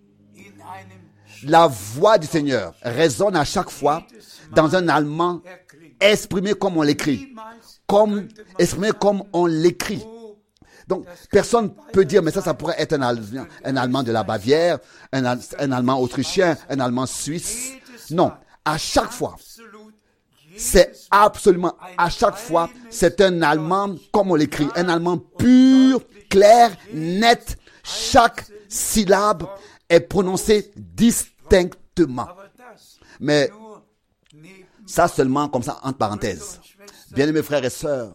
la voix du Seigneur résonne à chaque fois dans un allemand exprimé comme on l'écrit, exprimé comme on l'écrit. Donc, personne ne peut dire, mais ça pourrait être un Allemand de la Bavière, un Allemand autrichien, un Allemand suisse. Non, à chaque fois, c'est absolument, à chaque fois, c'est un Allemand comme on l'écrit, un Allemand pur, clair, net. Chaque syllabe est prononcée distinctement. Mais ça seulement comme ça, entre parenthèses. Bien-aimés frères et sœurs,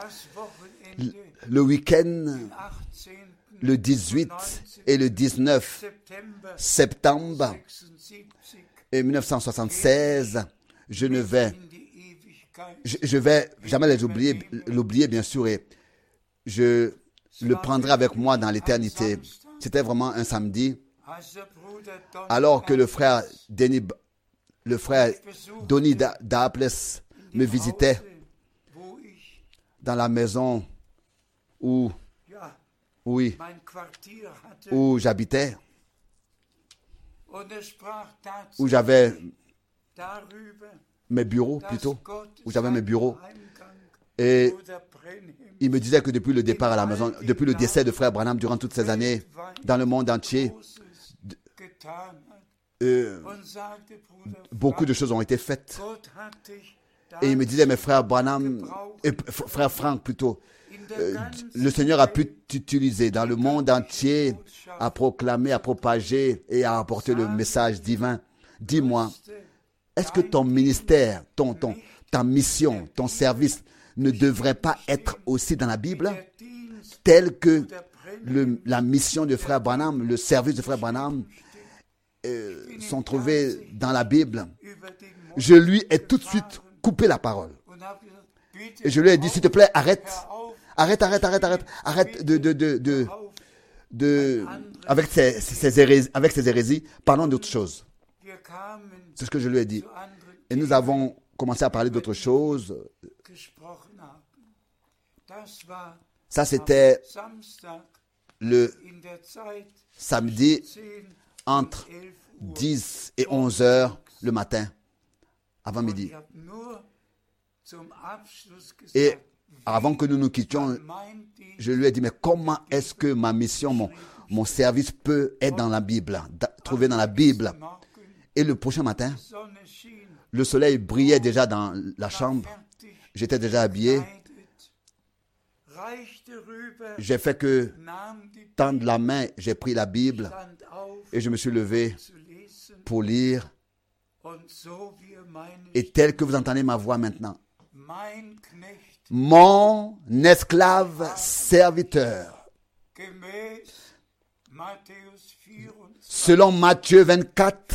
le week-end, le 18 et le 19 septembre 1976, je vais jamais l'oublier bien sûr, et je le prendrai avec moi dans l'éternité. C'était vraiment un samedi, alors que le frère Donny Daples me visitait dans la maison où j'habitais, où j'avais mes bureaux plutôt, et il me disait que depuis le départ à la maison, depuis le décès de frère Branham durant toutes ces années, dans le monde entier, beaucoup de choses ont été faites. Et il me disait, mais frère Branham, frère Frank plutôt, le Seigneur a pu t'utiliser dans le monde entier à proclamer, à propager et à apporter le message divin. Dis-moi, est-ce que ton ministère, ta mission, ton service ne devrait pas être aussi dans la Bible, tel que la mission de frère Branham, le service de frère Branham sont trouvés dans la Bible? Je lui ai tout de suite coupé la parole. Et je lui ai dit, s'il te plaît, arrête avec ces hérésies, parlons d'autre chose. C'est ce que je lui ai dit. Et nous avons commencé à parler d'autre chose. Ça, c'était le samedi entre 10 et 11 heures le matin, avant midi. Et avant que nous nous quittions, je lui ai dit, mais comment est-ce que ma mission, mon service peut être dans la Bible, trouvé dans la Bible? Et le prochain matin, le soleil brillait déjà dans la chambre. J'étais déjà habillé. J'ai fait que tendre la main, j'ai pris la Bible et je me suis levé pour lire. Et tel que vous entendez ma voix maintenant, mon esclave serviteur, selon Matthieu 24,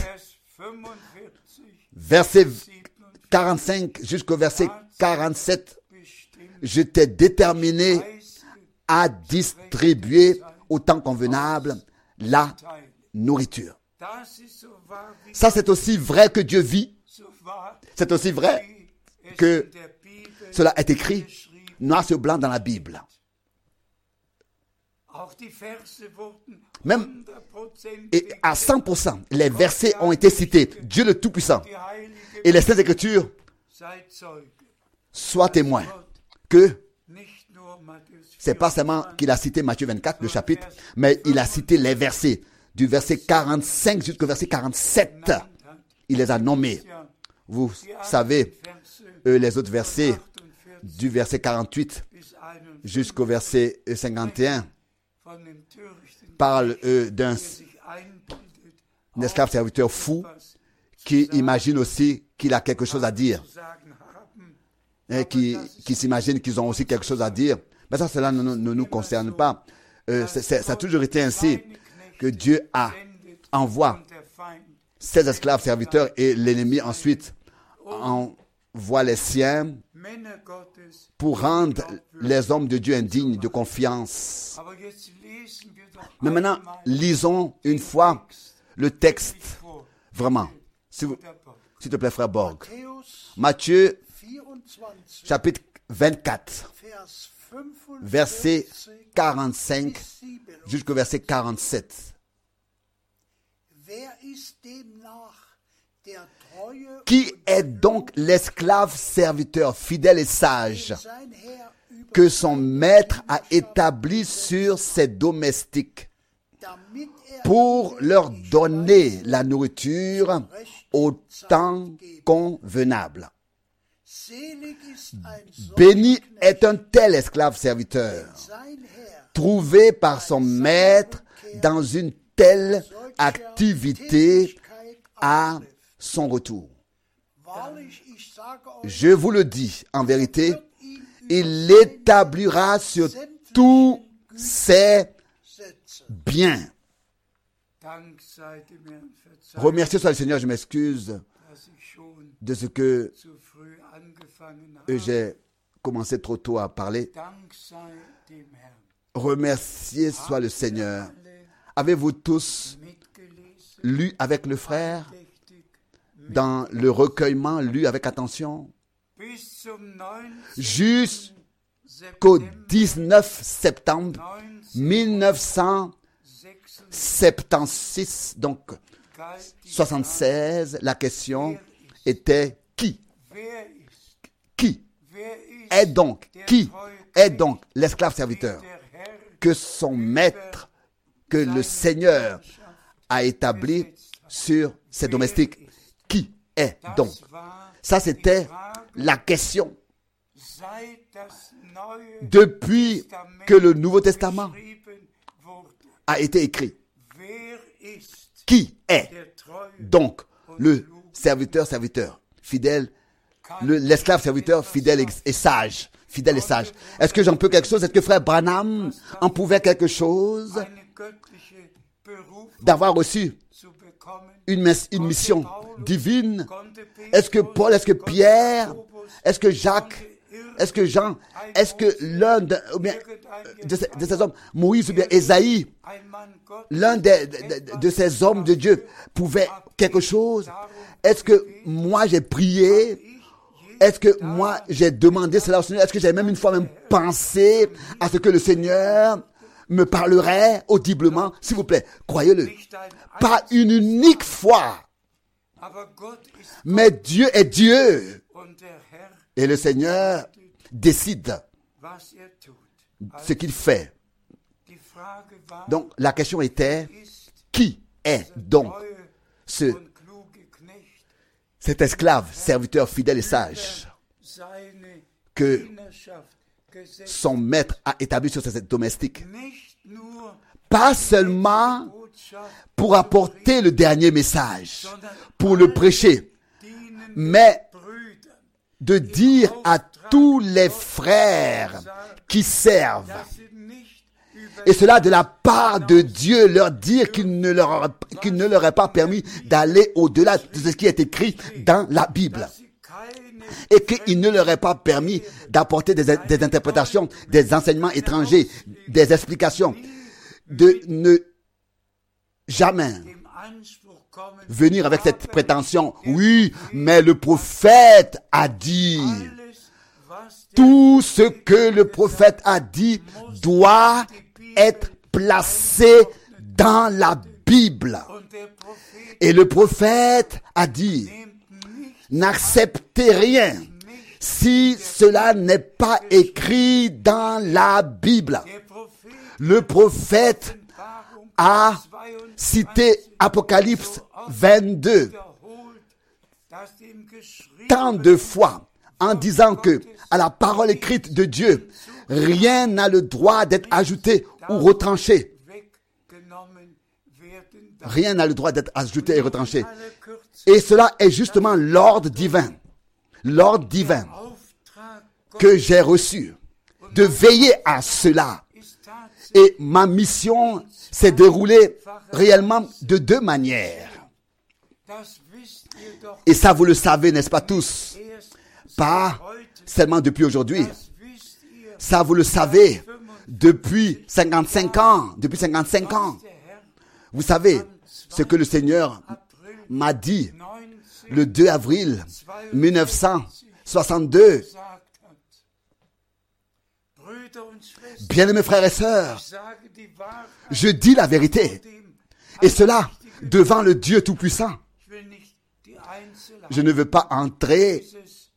verset 45 jusqu'au verset 47, je t'ai déterminé à distribuer au temps convenable la nourriture. Ça, c'est aussi vrai que Dieu vit. C'est aussi vrai que cela est écrit noir sur blanc dans la Bible. Même et à 100%, les versets ont été cités. Dieu le Tout-Puissant et les Saintes Écritures soient témoins que c'est pas seulement qu'il a cité Matthieu 24, le chapitre, mais il a cité les versets du verset 45 jusqu'au verset 47. Il les a nommés. Vous savez, les autres versets du verset 48 jusqu'au verset 51 parlent d'un esclave serviteur fou qui imagine aussi qu'il a quelque chose à dire. Et qui s'imaginent qu'ils ont aussi quelque chose à dire. Mais ça, cela ne nous concerne pas. Ça a toujours été ainsi que Dieu envoie ses esclaves serviteurs et l'ennemi ensuite envoie les siens pour rendre les hommes de Dieu indignes de confiance. Mais maintenant, lisons une fois le texte. Vraiment. S'il te plaît, frère Borg. Matthieu chapitre 24, verset 45 jusqu'au verset 47. Qui est donc l'esclave serviteur fidèle et sage que son maître a établi sur ses domestiques pour leur donner la nourriture au temps convenable? Béni est un tel esclave serviteur, trouvé par son maître dans une telle activité à son retour. Je vous le dis, en vérité, il l'établira sur tous ses biens. Remerciez soit le Seigneur, je m'excuse de ce que j'ai commencé trop tôt à parler. Remerciez soit le Seigneur. Avez-vous tous lu avec le frère dans le recueillement, lu avec attention, jusqu'au 19 septembre 1976, donc 76, la question était qui est donc l'esclave serviteur que son maître, que le Seigneur a établi sur ses domestiques? Qui est donc? Ça, c'était la question. Depuis que le Nouveau Testament a été écrit, qui est donc le serviteur fidèle, l'esclave serviteur fidèle et sage? Fidèle et sage. Est-ce que j'en peux quelque chose? Est-ce que frère Branham en pouvait quelque chose d'avoir reçu une mission divine? Est-ce que Paul, est-ce que Pierre, est-ce que Jacques, est-ce que Jean, est-ce que l'un de ces hommes, Moïse ou bien Ésaïe, l'un de ces hommes de Dieu pouvait quelque chose? Est-ce que moi j'ai prié? Est-ce que moi j'ai demandé cela au Seigneur? Est-ce que j'ai même une fois pensé à ce que le Seigneur me parlerait audiblement? S'il vous plaît, croyez-le. Pas une unique fois. Mais Dieu est Dieu. Et le Seigneur décide ce qu'il fait. Donc la question était, qui est donc cet esclave, serviteur fidèle et sage que son maître a établi sur ses domestiques? Pas seulement pour apporter le dernier message, pour le prêcher, mais de dire à tous les frères qui servent, et cela de la part de Dieu, leur dire qu'il ne leur est pas permis d'aller au-delà de ce qui est écrit dans la Bible. Et qu'il ne leur est pas permis d'apporter des interprétations, des enseignements étrangers, des explications, de ne jamais venir avec cette prétention. Oui, mais le prophète a dit. Tout ce que le prophète a dit doit être placé dans la Bible. Et le prophète a dit, n'acceptez rien si cela n'est pas écrit dans la Bible. Le prophète a cité Apocalypse 22 tant de fois en disant que à la parole écrite de Dieu, rien n'a le droit d'être ajouté ou retranché. Rien n'a le droit d'être ajouté et retranché. Et cela est justement l'ordre divin que j'ai reçu, de veiller à cela. Et ma mission s'est déroulée réellement de deux manières. Et ça, vous le savez, n'est-ce pas tous? Pas seulement depuis aujourd'hui. Ça, vous le savez, depuis 55 ans. Depuis 55 ans. Vous savez ce que le Seigneur m'a dit le 2 avril 1900. 62. Bien-aimés frères et sœurs, je dis la vérité, et cela devant le Dieu Tout-Puissant. Je ne veux pas entrer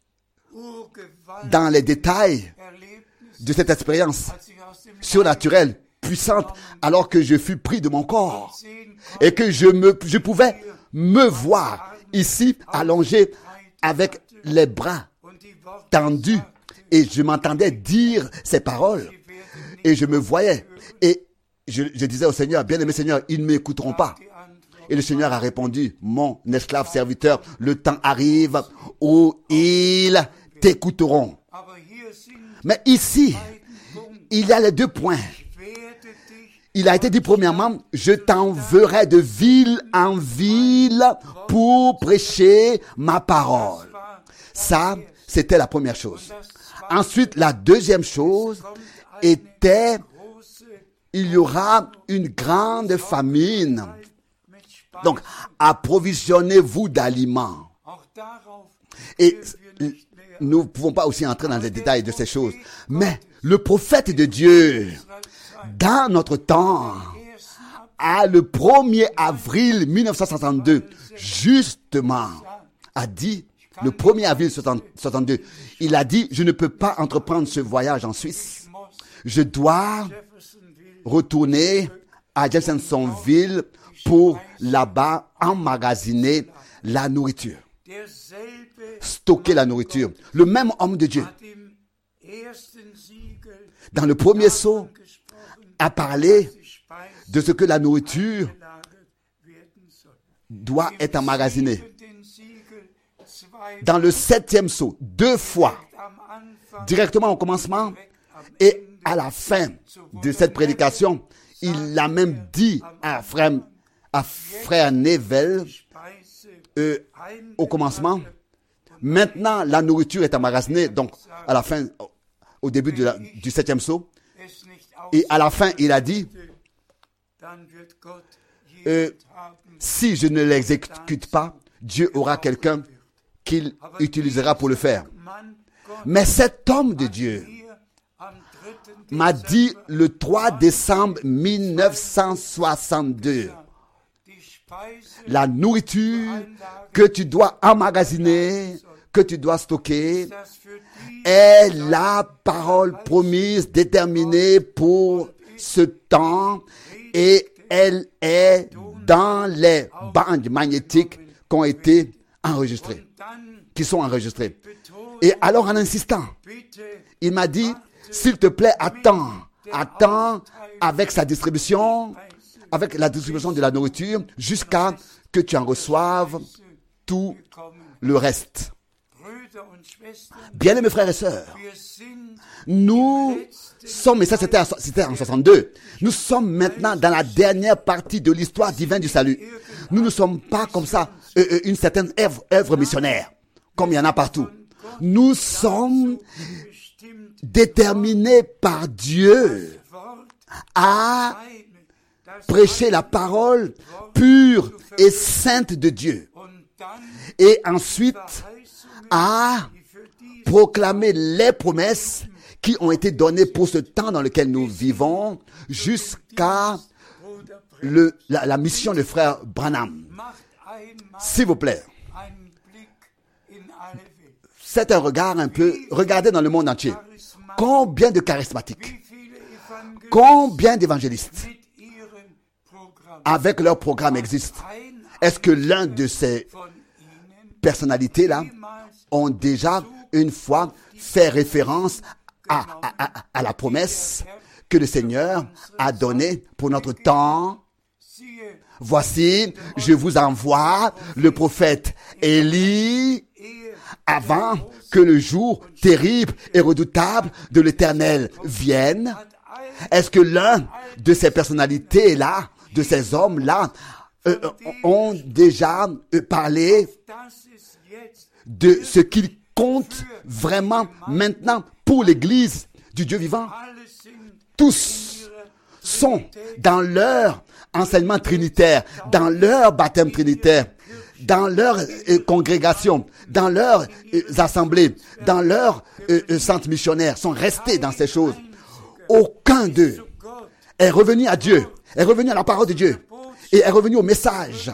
dans les détails de cette expérience surnaturelle, puissante, alors que je fus pris de mon corps et que je pouvais me voir ici allongé avec les bras tendus et je m'entendais dire ces paroles et je me voyais et je disais au Seigneur, bien-aimé Seigneur, ils ne m'écouteront pas. Et le Seigneur a répondu, mon esclave serviteur, le temps arrive où ils t'écouteront. Mais ici, il y a les 2 points. Il a été dit premièrement, je t'enverrai de ville en ville pour prêcher ma parole. Ça, c'était la première chose. Ensuite, la deuxième chose était, il y aura une grande famine. Donc, approvisionnez-vous d'aliments. Et nous ne pouvons pas aussi entrer dans les détails de ces choses. Mais le prophète de Dieu, dans notre temps, le 1er avril 1962, justement, a dit, le 1er avril 1962, il a dit, je ne peux pas entreprendre ce voyage en Suisse. Je dois retourner à Jeffersonville pour là-bas emmagasiner la nourriture, stocker la nourriture. Le même homme de Dieu, dans le premier sceau, a parlé de ce que la nourriture doit être emmagasinée. Dans le 7e sceau, 2 fois, directement au commencement et à la fin de cette prédication, il a même dit à frère Neville au commencement, maintenant la nourriture est emmagasinée, donc à la fin, au début du 7e sceau, et à la fin il a dit, si je ne l'exécute pas, Dieu aura quelqu'un qu'il utilisera pour le faire. Mais cet homme de Dieu m'a dit le 3 décembre 1962, la nourriture que tu dois emmagasiner, que tu dois stocker, est la parole promise, déterminée pour ce temps, et elle est dans les bandes magnétiques qui sont enregistrées. Et alors, en insistant, il m'a dit, s'il te plaît, attends avec sa distribution, avec la distribution de la nourriture, jusqu'à que tu en reçoives tout le reste. Bien-aimés frères et sœurs, nous sommes, et ça c'était en 62, nous sommes maintenant dans la dernière partie de l'histoire divine du salut. Nous ne sommes pas comme ça une certaine œuvre missionnaire, comme il y en a partout. Nous sommes déterminés par Dieu à prêcher la parole pure et sainte de Dieu. Et ensuite, à proclamer les promesses qui ont été données pour ce temps dans lequel nous vivons, jusqu'à la mission de frère Branham. S'il vous plaît, c'est un regard un peu, regardez dans le monde entier. Combien de charismatiques, combien d'évangélistes avec leur programme existent? Est-ce que l'un de ces personnalités-là ont déjà une fois fait référence à la promesse que le Seigneur a donnée pour notre temps? Voici, je vous envoie le prophète Élie avant que le jour terrible et redoutable de l'Éternel vienne. Est-ce que l'un de ces personnalités-là, de ces hommes-là, ont déjà parlé de ce qu'il compte vraiment maintenant pour l'Église du Dieu vivant? Tous sont dans leur enseignement trinitaire, dans leur baptême trinitaire, dans leur congrégation, dans leurs assemblées, dans leurs centres missionnaires, sont restés dans ces choses. Aucun d'eux est revenu à Dieu, est revenu à la parole de Dieu et est revenu au message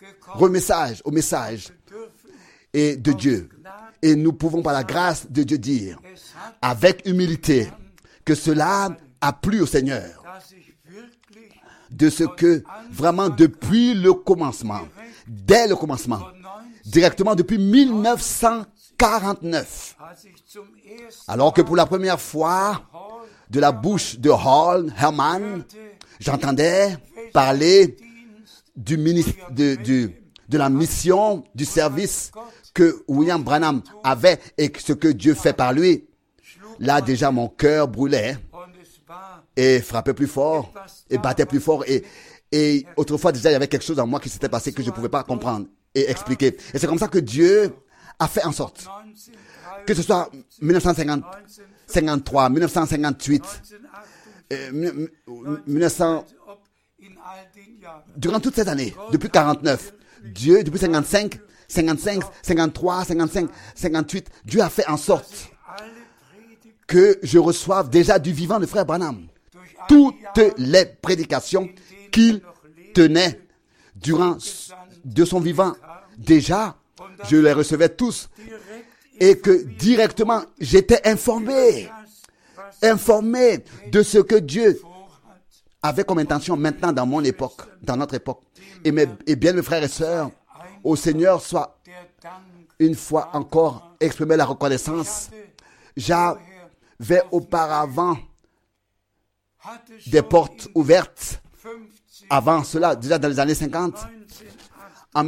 et de Dieu. Et nous pouvons par la grâce de Dieu dire avec humilité que cela a plu au Seigneur, de ce que vraiment depuis le commencement, dès le commencement, directement depuis 1949, alors que pour la première fois, de la bouche de Herman, j'entendais parler du ministre, de la mission, du service que William Branham avait et ce que Dieu fait par lui. Là, déjà, mon cœur brûlait et frappait plus fort et battait plus fort. Et autrefois, déjà, il y avait quelque chose en moi qui s'était passé que je ne pouvais pas comprendre et expliquer. Et c'est comme ça que Dieu a fait en sorte que ce soit 1953, 1958, 1900, durant toutes ces années, depuis 49, Dieu, depuis 55, 53, 55, 58, Dieu a fait en sorte que je reçoive déjà du vivant de frère Branham toutes les prédications qu'il tenait durant de son vivant. Déjà, je les recevais tous et que directement, j'étais informé de ce que Dieu avait comme intention maintenant dans mon époque, dans notre époque. Et bien, mes frères et sœurs, au Seigneur soit une fois encore exprimé la reconnaissance. J'avais auparavant des portes ouvertes. Avant cela, déjà dans les années 50, en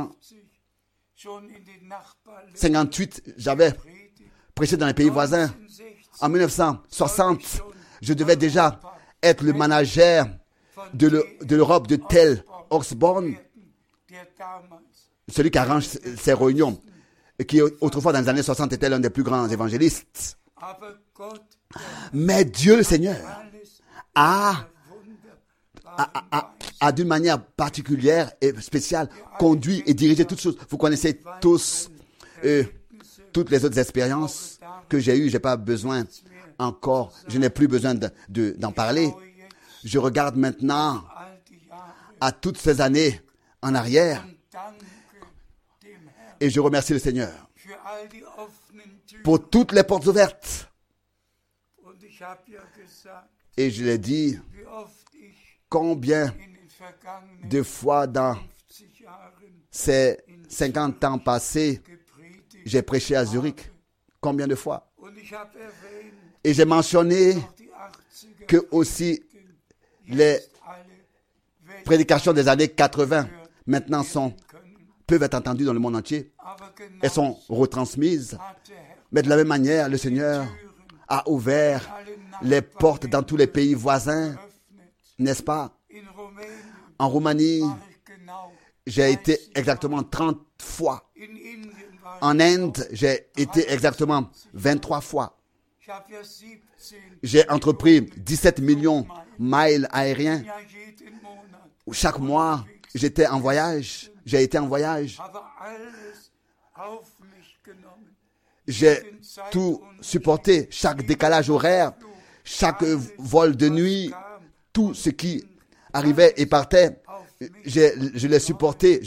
1958, j'avais prêché dans les pays voisins. En 1960, je devais déjà être le manager de l'Europe de Tel Oxborn, celui qui arrange ces réunions, et qui autrefois dans les années 60 était l'un des plus grands évangélistes. Mais Dieu le Seigneur a d'une manière particulière et spéciale conduit et dirigé toutes choses. Vous connaissez tous toutes les autres expériences que j'ai eues. J'ai pas besoin encore, je n'ai plus besoin d'en parler. Je regarde maintenant à toutes ces années en arrière et je remercie le Seigneur pour toutes les portes ouvertes. Et je l'ai dit, combien de fois dans ces 50 ans passés, j'ai prêché à Zurich. Combien de fois? Et j'ai mentionné que aussi les prédications des années 80 maintenant peuvent être entendues dans le monde entier. Elles sont retransmises. Mais de la même manière, le Seigneur a ouvert les portes dans tous les pays voisins, n'est-ce pas? En Roumanie, j'ai été exactement 30 fois. En Inde, j'ai été exactement 23 fois. J'ai entrepris 17 millions de miles aériens. Chaque mois, j'étais en voyage. J'ai été en voyage. J'ai tout supporté, chaque décalage horaire, chaque vol de nuit, tout ce qui arrivait et partait. Je l'ai supporté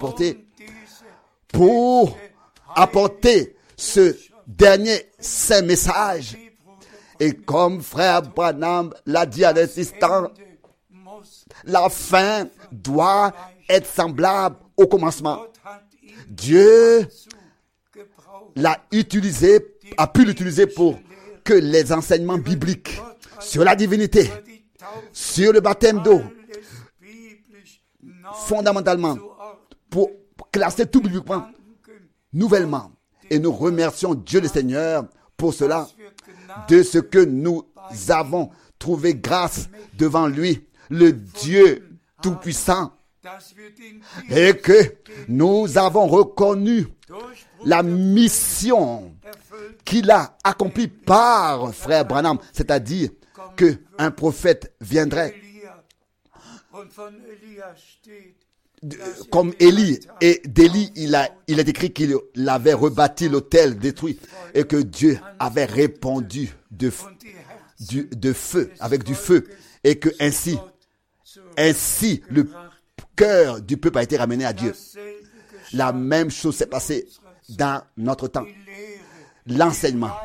pour apporter ce dernier saint message. Et comme frère Branham l'a dit à l'insistant, la fin doit être semblable au commencement. Dieu a pu l'utiliser pour que les enseignements bibliques sur la divinité, sur le baptême d'eau, fondamentalement, pour classer tout bibliquement, nouvellement. Et nous remercions Dieu le Seigneur pour cela, de ce que nous avons trouvé grâce devant lui, le Dieu Tout-Puissant, et que nous avons reconnu la mission qu'il a accomplie par frère Branham, c'est-à-dire qu'un prophète viendrait. comme Élie. Et d'Élie, il est écrit qu'il avait rebâti l'autel détruit et que Dieu avait répandu de feu, avec du feu, et que ainsi le cœur du peuple a été ramené à Dieu. La même chose s'est passée dans notre temps. L'enseignement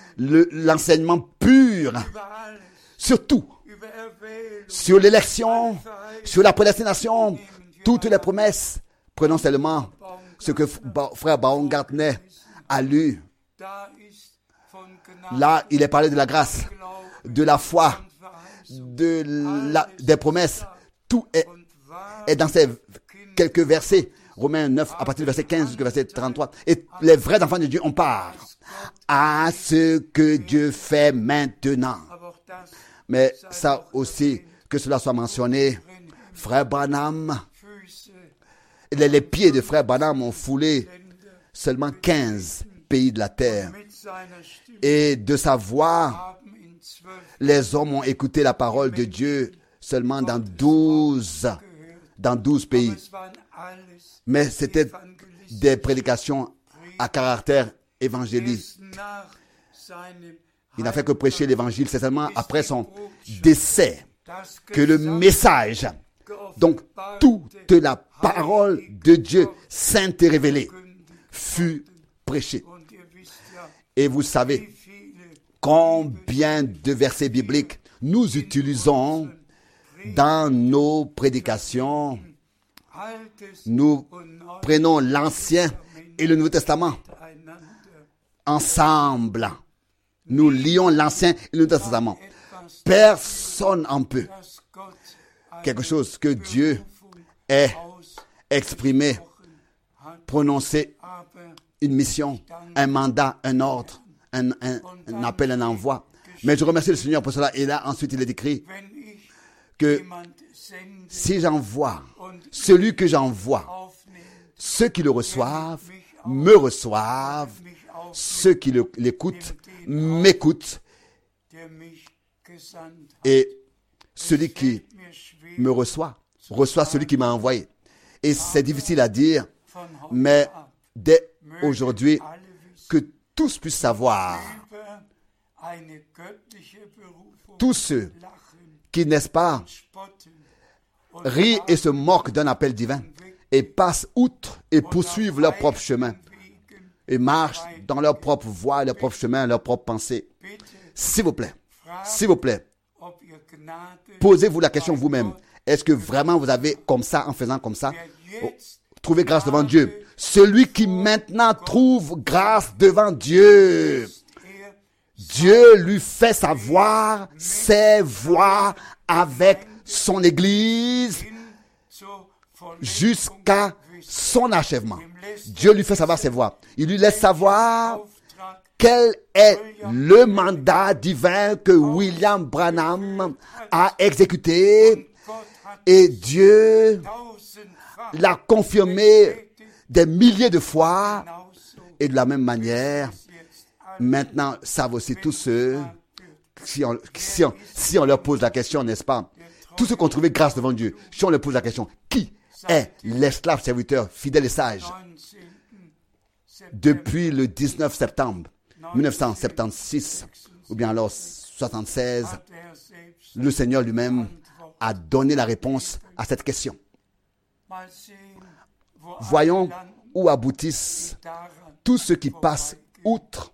pur, surtout sur l'élection, sur la prédestination, toutes les promesses. Prenons seulement ce que frère Baumgartner a lu. Là, il est parlé de la grâce, de la foi, des promesses. Tout est dans ces quelques versets. Romains 9, à partir du verset 15 jusqu'au verset 33. Et les vrais enfants de Dieu, on part à ce que Dieu fait maintenant. Mais ça aussi, que cela soit mentionné, frère Branham, les pieds de frère Branham ont foulé seulement 15 pays de la terre. Et de sa voix, les hommes ont écouté la parole de Dieu seulement dans 12 pays. Mais c'était des prédications à caractère évangélique. Il n'a fait que prêcher l'évangile. C'est seulement après son décès que le message, donc toute la parole de Dieu sainte et révélée, fut prêchée. Et vous savez combien de versets bibliques nous utilisons dans nos prédications. Nous prenons l'Ancien et le Nouveau Testament ensemble. Nous lions l'Ancien et le Nouveau Testament. Personne en peut. Quelque chose que Dieu ait exprimé, prononcé, une mission, un mandat, un ordre, un appel, un envoi. Mais je remercie le Seigneur pour cela. Et là, ensuite, il est écrit que si j'envoie, celui que j'envoie, ceux qui le reçoivent, me reçoivent, ceux qui l'écoutent, m'écoutent, et celui qui me reçoit celui qui m'a envoyé. Et c'est difficile à dire, mais dès aujourd'hui, que tous puissent savoir, tous ceux qui, n'est-ce pas, rient et se moquent d'un appel divin et passent outre et poursuivent leur propre chemin et marchent dans leur propre voie, leur propre chemin, leur propre pensée. S'il vous plaît, posez-vous la question vous-même. Est-ce que vraiment vous avez comme ça, en faisant comme ça, trouvé grâce devant Dieu? Celui qui maintenant trouve grâce devant Dieu, Dieu lui fait savoir ses voies avec son Église jusqu'à son achèvement. Dieu lui fait savoir ses voies. Il lui laisse savoir quel est le mandat divin que William Branham a exécuté, et Dieu l'a confirmé des milliers de fois. Et de la même manière, maintenant savent aussi tous ceux, si on leur pose la question, n'est-ce pas, tous ceux qui ont trouvé grâce devant Dieu, si on leur pose la question, qui est l'esclave serviteur fidèle et sage? Depuis le 19 septembre 1976, ou bien alors 76, le Seigneur lui-même a donné la réponse à cette question. Voyons où aboutissent tous ceux qui passent outre,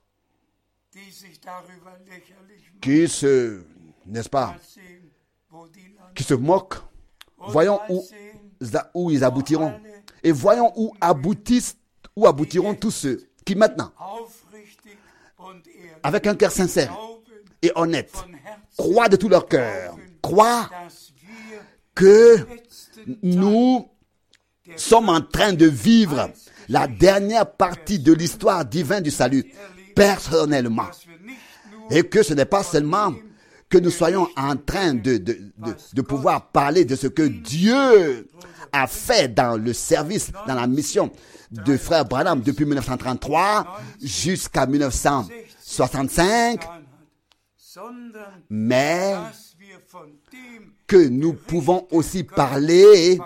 qui se, n'est-ce pas, qui se moquent. Voyons où ils aboutiront. Et voyons où aboutiront tous ceux qui maintenant, avec un cœur sincère et honnête, croient de tout leur cœur, croient que nous sommes en train de vivre la dernière partie de l'histoire divine du salut personnellement. Et que ce n'est pas seulement que nous soyons en train de pouvoir parler de ce que Dieu a fait dans le service, dans la mission de frère Branham depuis 1933 jusqu'à 1965, mais que nous pouvons aussi parler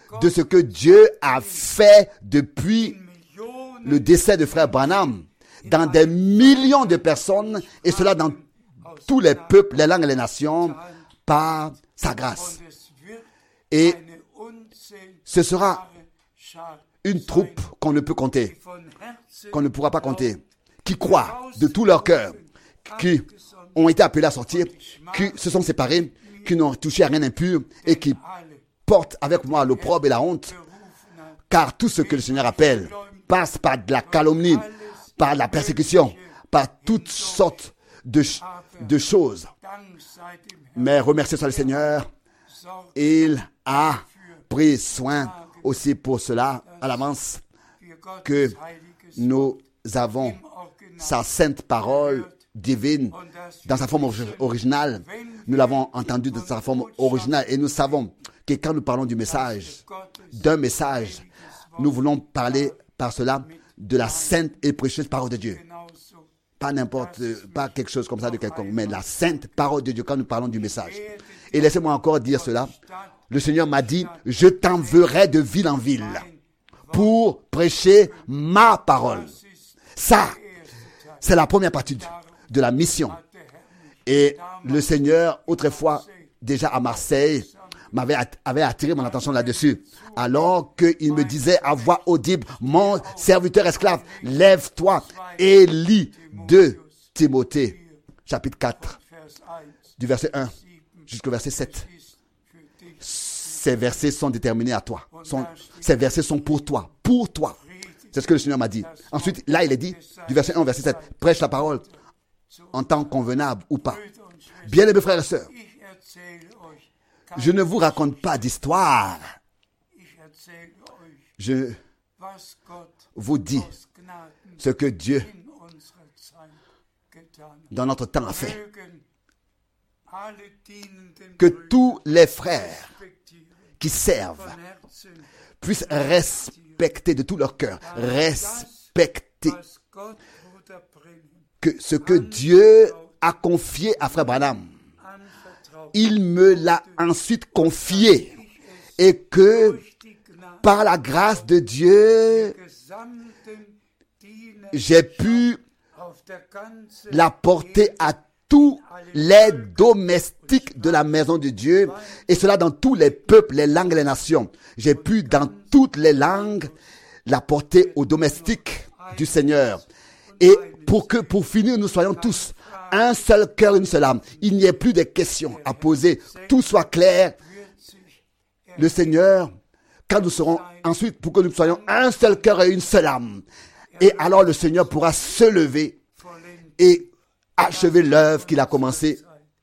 de ce que Dieu a fait depuis le décès de frère Branham dans des millions de personnes, et cela dans tous les peuples, les langues et les nations, par sa grâce. Et ce sera une troupe qu'on ne peut compter, qu'on ne pourra pas compter, qui croient de tout leur cœur, qui ont été appelés à sortir, qui se sont séparés, qui n'ont touché à rien d'impur et qui portent avec moi l'opprobre et la honte, car tout ce que le Seigneur appelle passe par de la calomnie, par la persécution, par toutes sortes de choses. Mais remerciez soit le Seigneur, il a pris soin aussi pour cela, à l'avance, que nous avons sa sainte parole divine dans sa forme originale. Nous l'avons entendu dans sa forme originale et nous savons que quand nous parlons du message, d'un message, nous voulons parler par cela de la sainte et précieuse parole de Dieu. Pas n'importe, pas quelque chose comme ça de quelconque, mais la sainte parole de Dieu quand nous parlons du message. Et laissez-moi encore dire cela. Le Seigneur m'a dit, je t'enverrai de ville en ville pour prêcher ma parole. Ça, c'est la première partie de la mission. Et le Seigneur, autrefois, déjà à Marseille, avait attiré mon attention là-dessus. Alors qu'il me disait à voix audible, mon serviteur esclave, lève-toi et lis 2 Timothée, chapitre 4, du verset 1 jusqu'au verset 7. Ces versets sont déterminés à toi. Ces versets sont pour toi. Pour toi. C'est ce que le Seigneur m'a dit. Ensuite, là, il est dit, du verset 1 au verset 7, prêche la parole en temps convenable ou pas. Bien-aimés frères et sœurs, je ne vous raconte pas d'histoire. Je vous dis ce que Dieu, dans notre temps, a fait. Que tous les frères qui servent puissent respecter de tout leur cœur, respecter que ce que Dieu a confié à frère Branham, il me l'a ensuite confié, et que par la grâce de Dieu, j'ai pu la porter à tous les domestiques de la maison de Dieu, et cela dans tous les peuples, les langues et les nations. J'ai pu dans toutes les langues la porter aux domestiques du Seigneur. Et pour finir, nous soyons tous un seul cœur, une seule âme. Il n'y ait plus de questions à poser. Tout soit clair. Le Seigneur, quand nous serons ensuite, pour que nous soyons un seul cœur et une seule âme. Et alors le Seigneur pourra se lever et achever l'œuvre qu'il a commencé,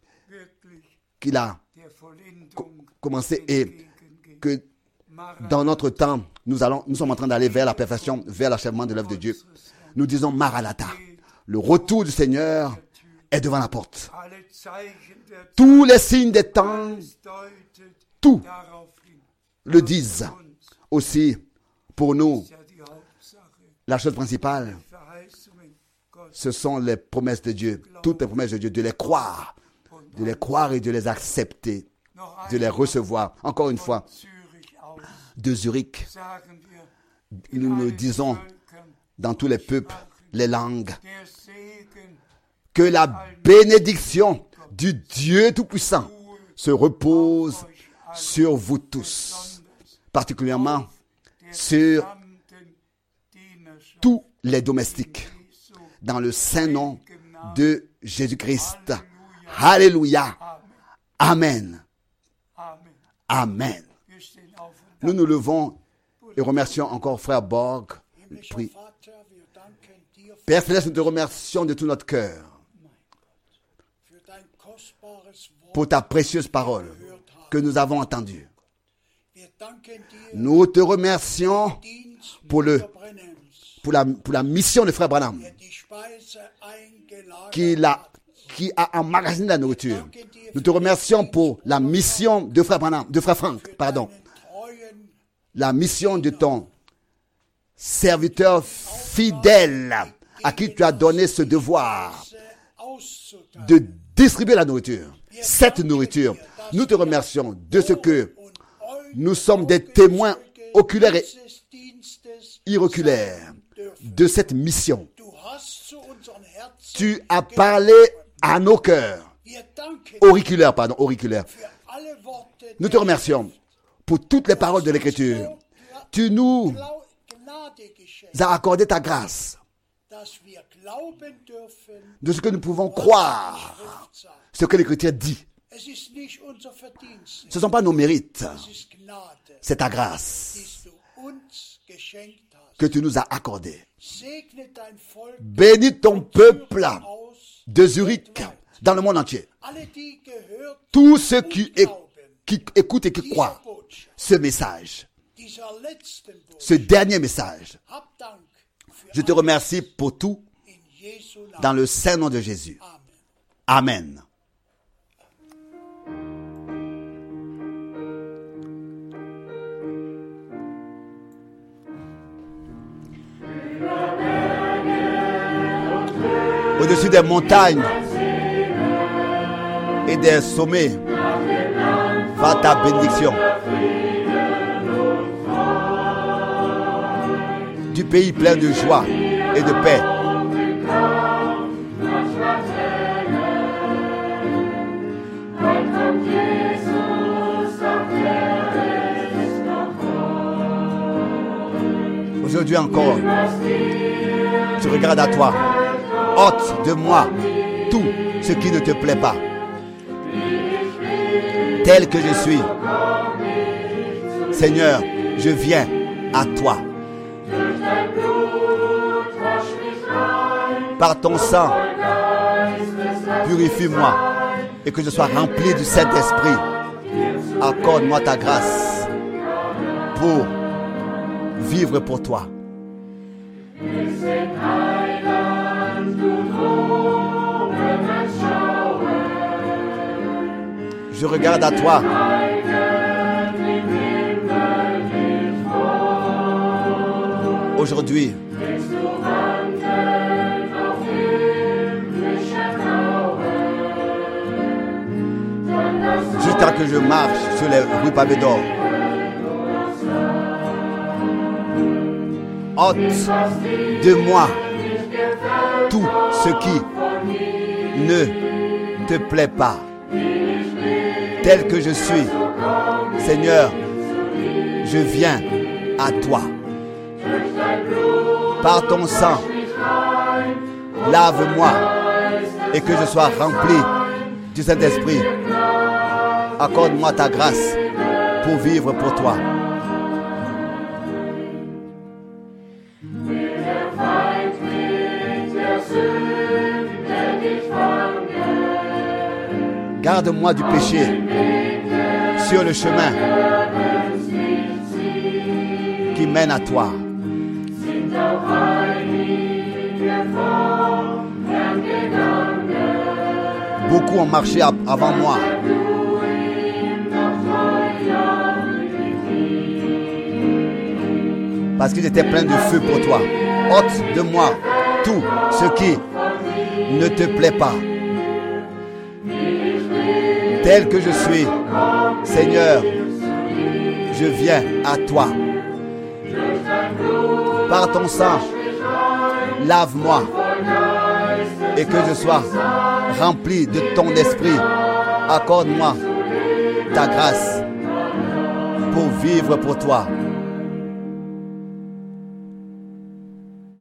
et que dans notre temps, nous sommes en train d'aller vers la perfection, vers l'achèvement de l'œuvre de Dieu. Nous disons Maranatha. Le retour du Seigneur est devant la porte. Tous les signes des temps, tout le disent. Aussi, pour nous, la chose principale, ce sont les promesses de Dieu. Toutes les promesses de Dieu, de les croire et de les accepter, de les recevoir. Encore une fois, de Zurich, nous nous disons dans tous les peuples, les langues, que la bénédiction du Dieu Tout-Puissant se repose sur vous tous, particulièrement sur tous les domestiques, dans le saint nom de Jésus-Christ. Alléluia. Amen. Amen. Nous nous levons et remercions encore frère Borg. Père Céleste, nous te remercions de tout notre cœur pour ta précieuse parole que nous avons entendue. Nous te remercions pour la mission de frère Branham qui a emmagasiné la nourriture. Nous te remercions pour la mission de frère Branham, de frère Frank, la mission de ton serviteur fidèle à qui tu as donné ce devoir de distribuer la nourriture. Cette nourriture, nous te remercions de ce que Nous sommes des témoins oculaires et iroculaires de cette mission. Tu as parlé à nos cœurs. Auriculaires. Nous te remercions pour toutes les paroles de l'Écriture. Tu nous as accordé ta grâce de ce que nous pouvons croire, ce que l'Écriture dit. Ce ne sont pas nos mérites, c'est ta grâce que tu nous as accordée. Bénis ton peuple de Zurich dans le monde entier. Tous ceux qui écoutent et qui croient ce message, ce dernier message. Je te remercie pour tout dans le saint nom de Jésus. Amen. Au-dessus des montagnes et des sommets, va ta bénédiction. Du pays plein de joie et de paix. Aujourd'hui encore, je regarde à toi. Ôte de moi tout ce qui ne te plaît pas. Tel que je suis, Seigneur, je viens à toi. Par ton sang, purifie-moi et que je sois rempli du Saint-Esprit. Accorde-moi ta grâce pour vivre pour toi. Je regarde à toi. Aujourd'hui, jusqu'à que je marche sur les rues pavées d'or. Ôte de moi tout ce qui ne te plaît pas. Tel que je suis, Seigneur, je viens à toi. Par ton sang, lave-moi et que je sois rempli du Saint-Esprit. Accorde-moi ta grâce pour vivre pour toi. Garde-moi du péché sur le chemin qui mène à toi. Beaucoup ont marché avant moi. Parce qu'ils étaient pleins de feu pour toi. Ôte de moi tout ce qui ne te plaît pas. Tel que je suis, Seigneur, je viens à toi. Par ton sang, lave-moi et que je sois rempli de ton esprit. Accorde-moi ta grâce pour vivre pour toi.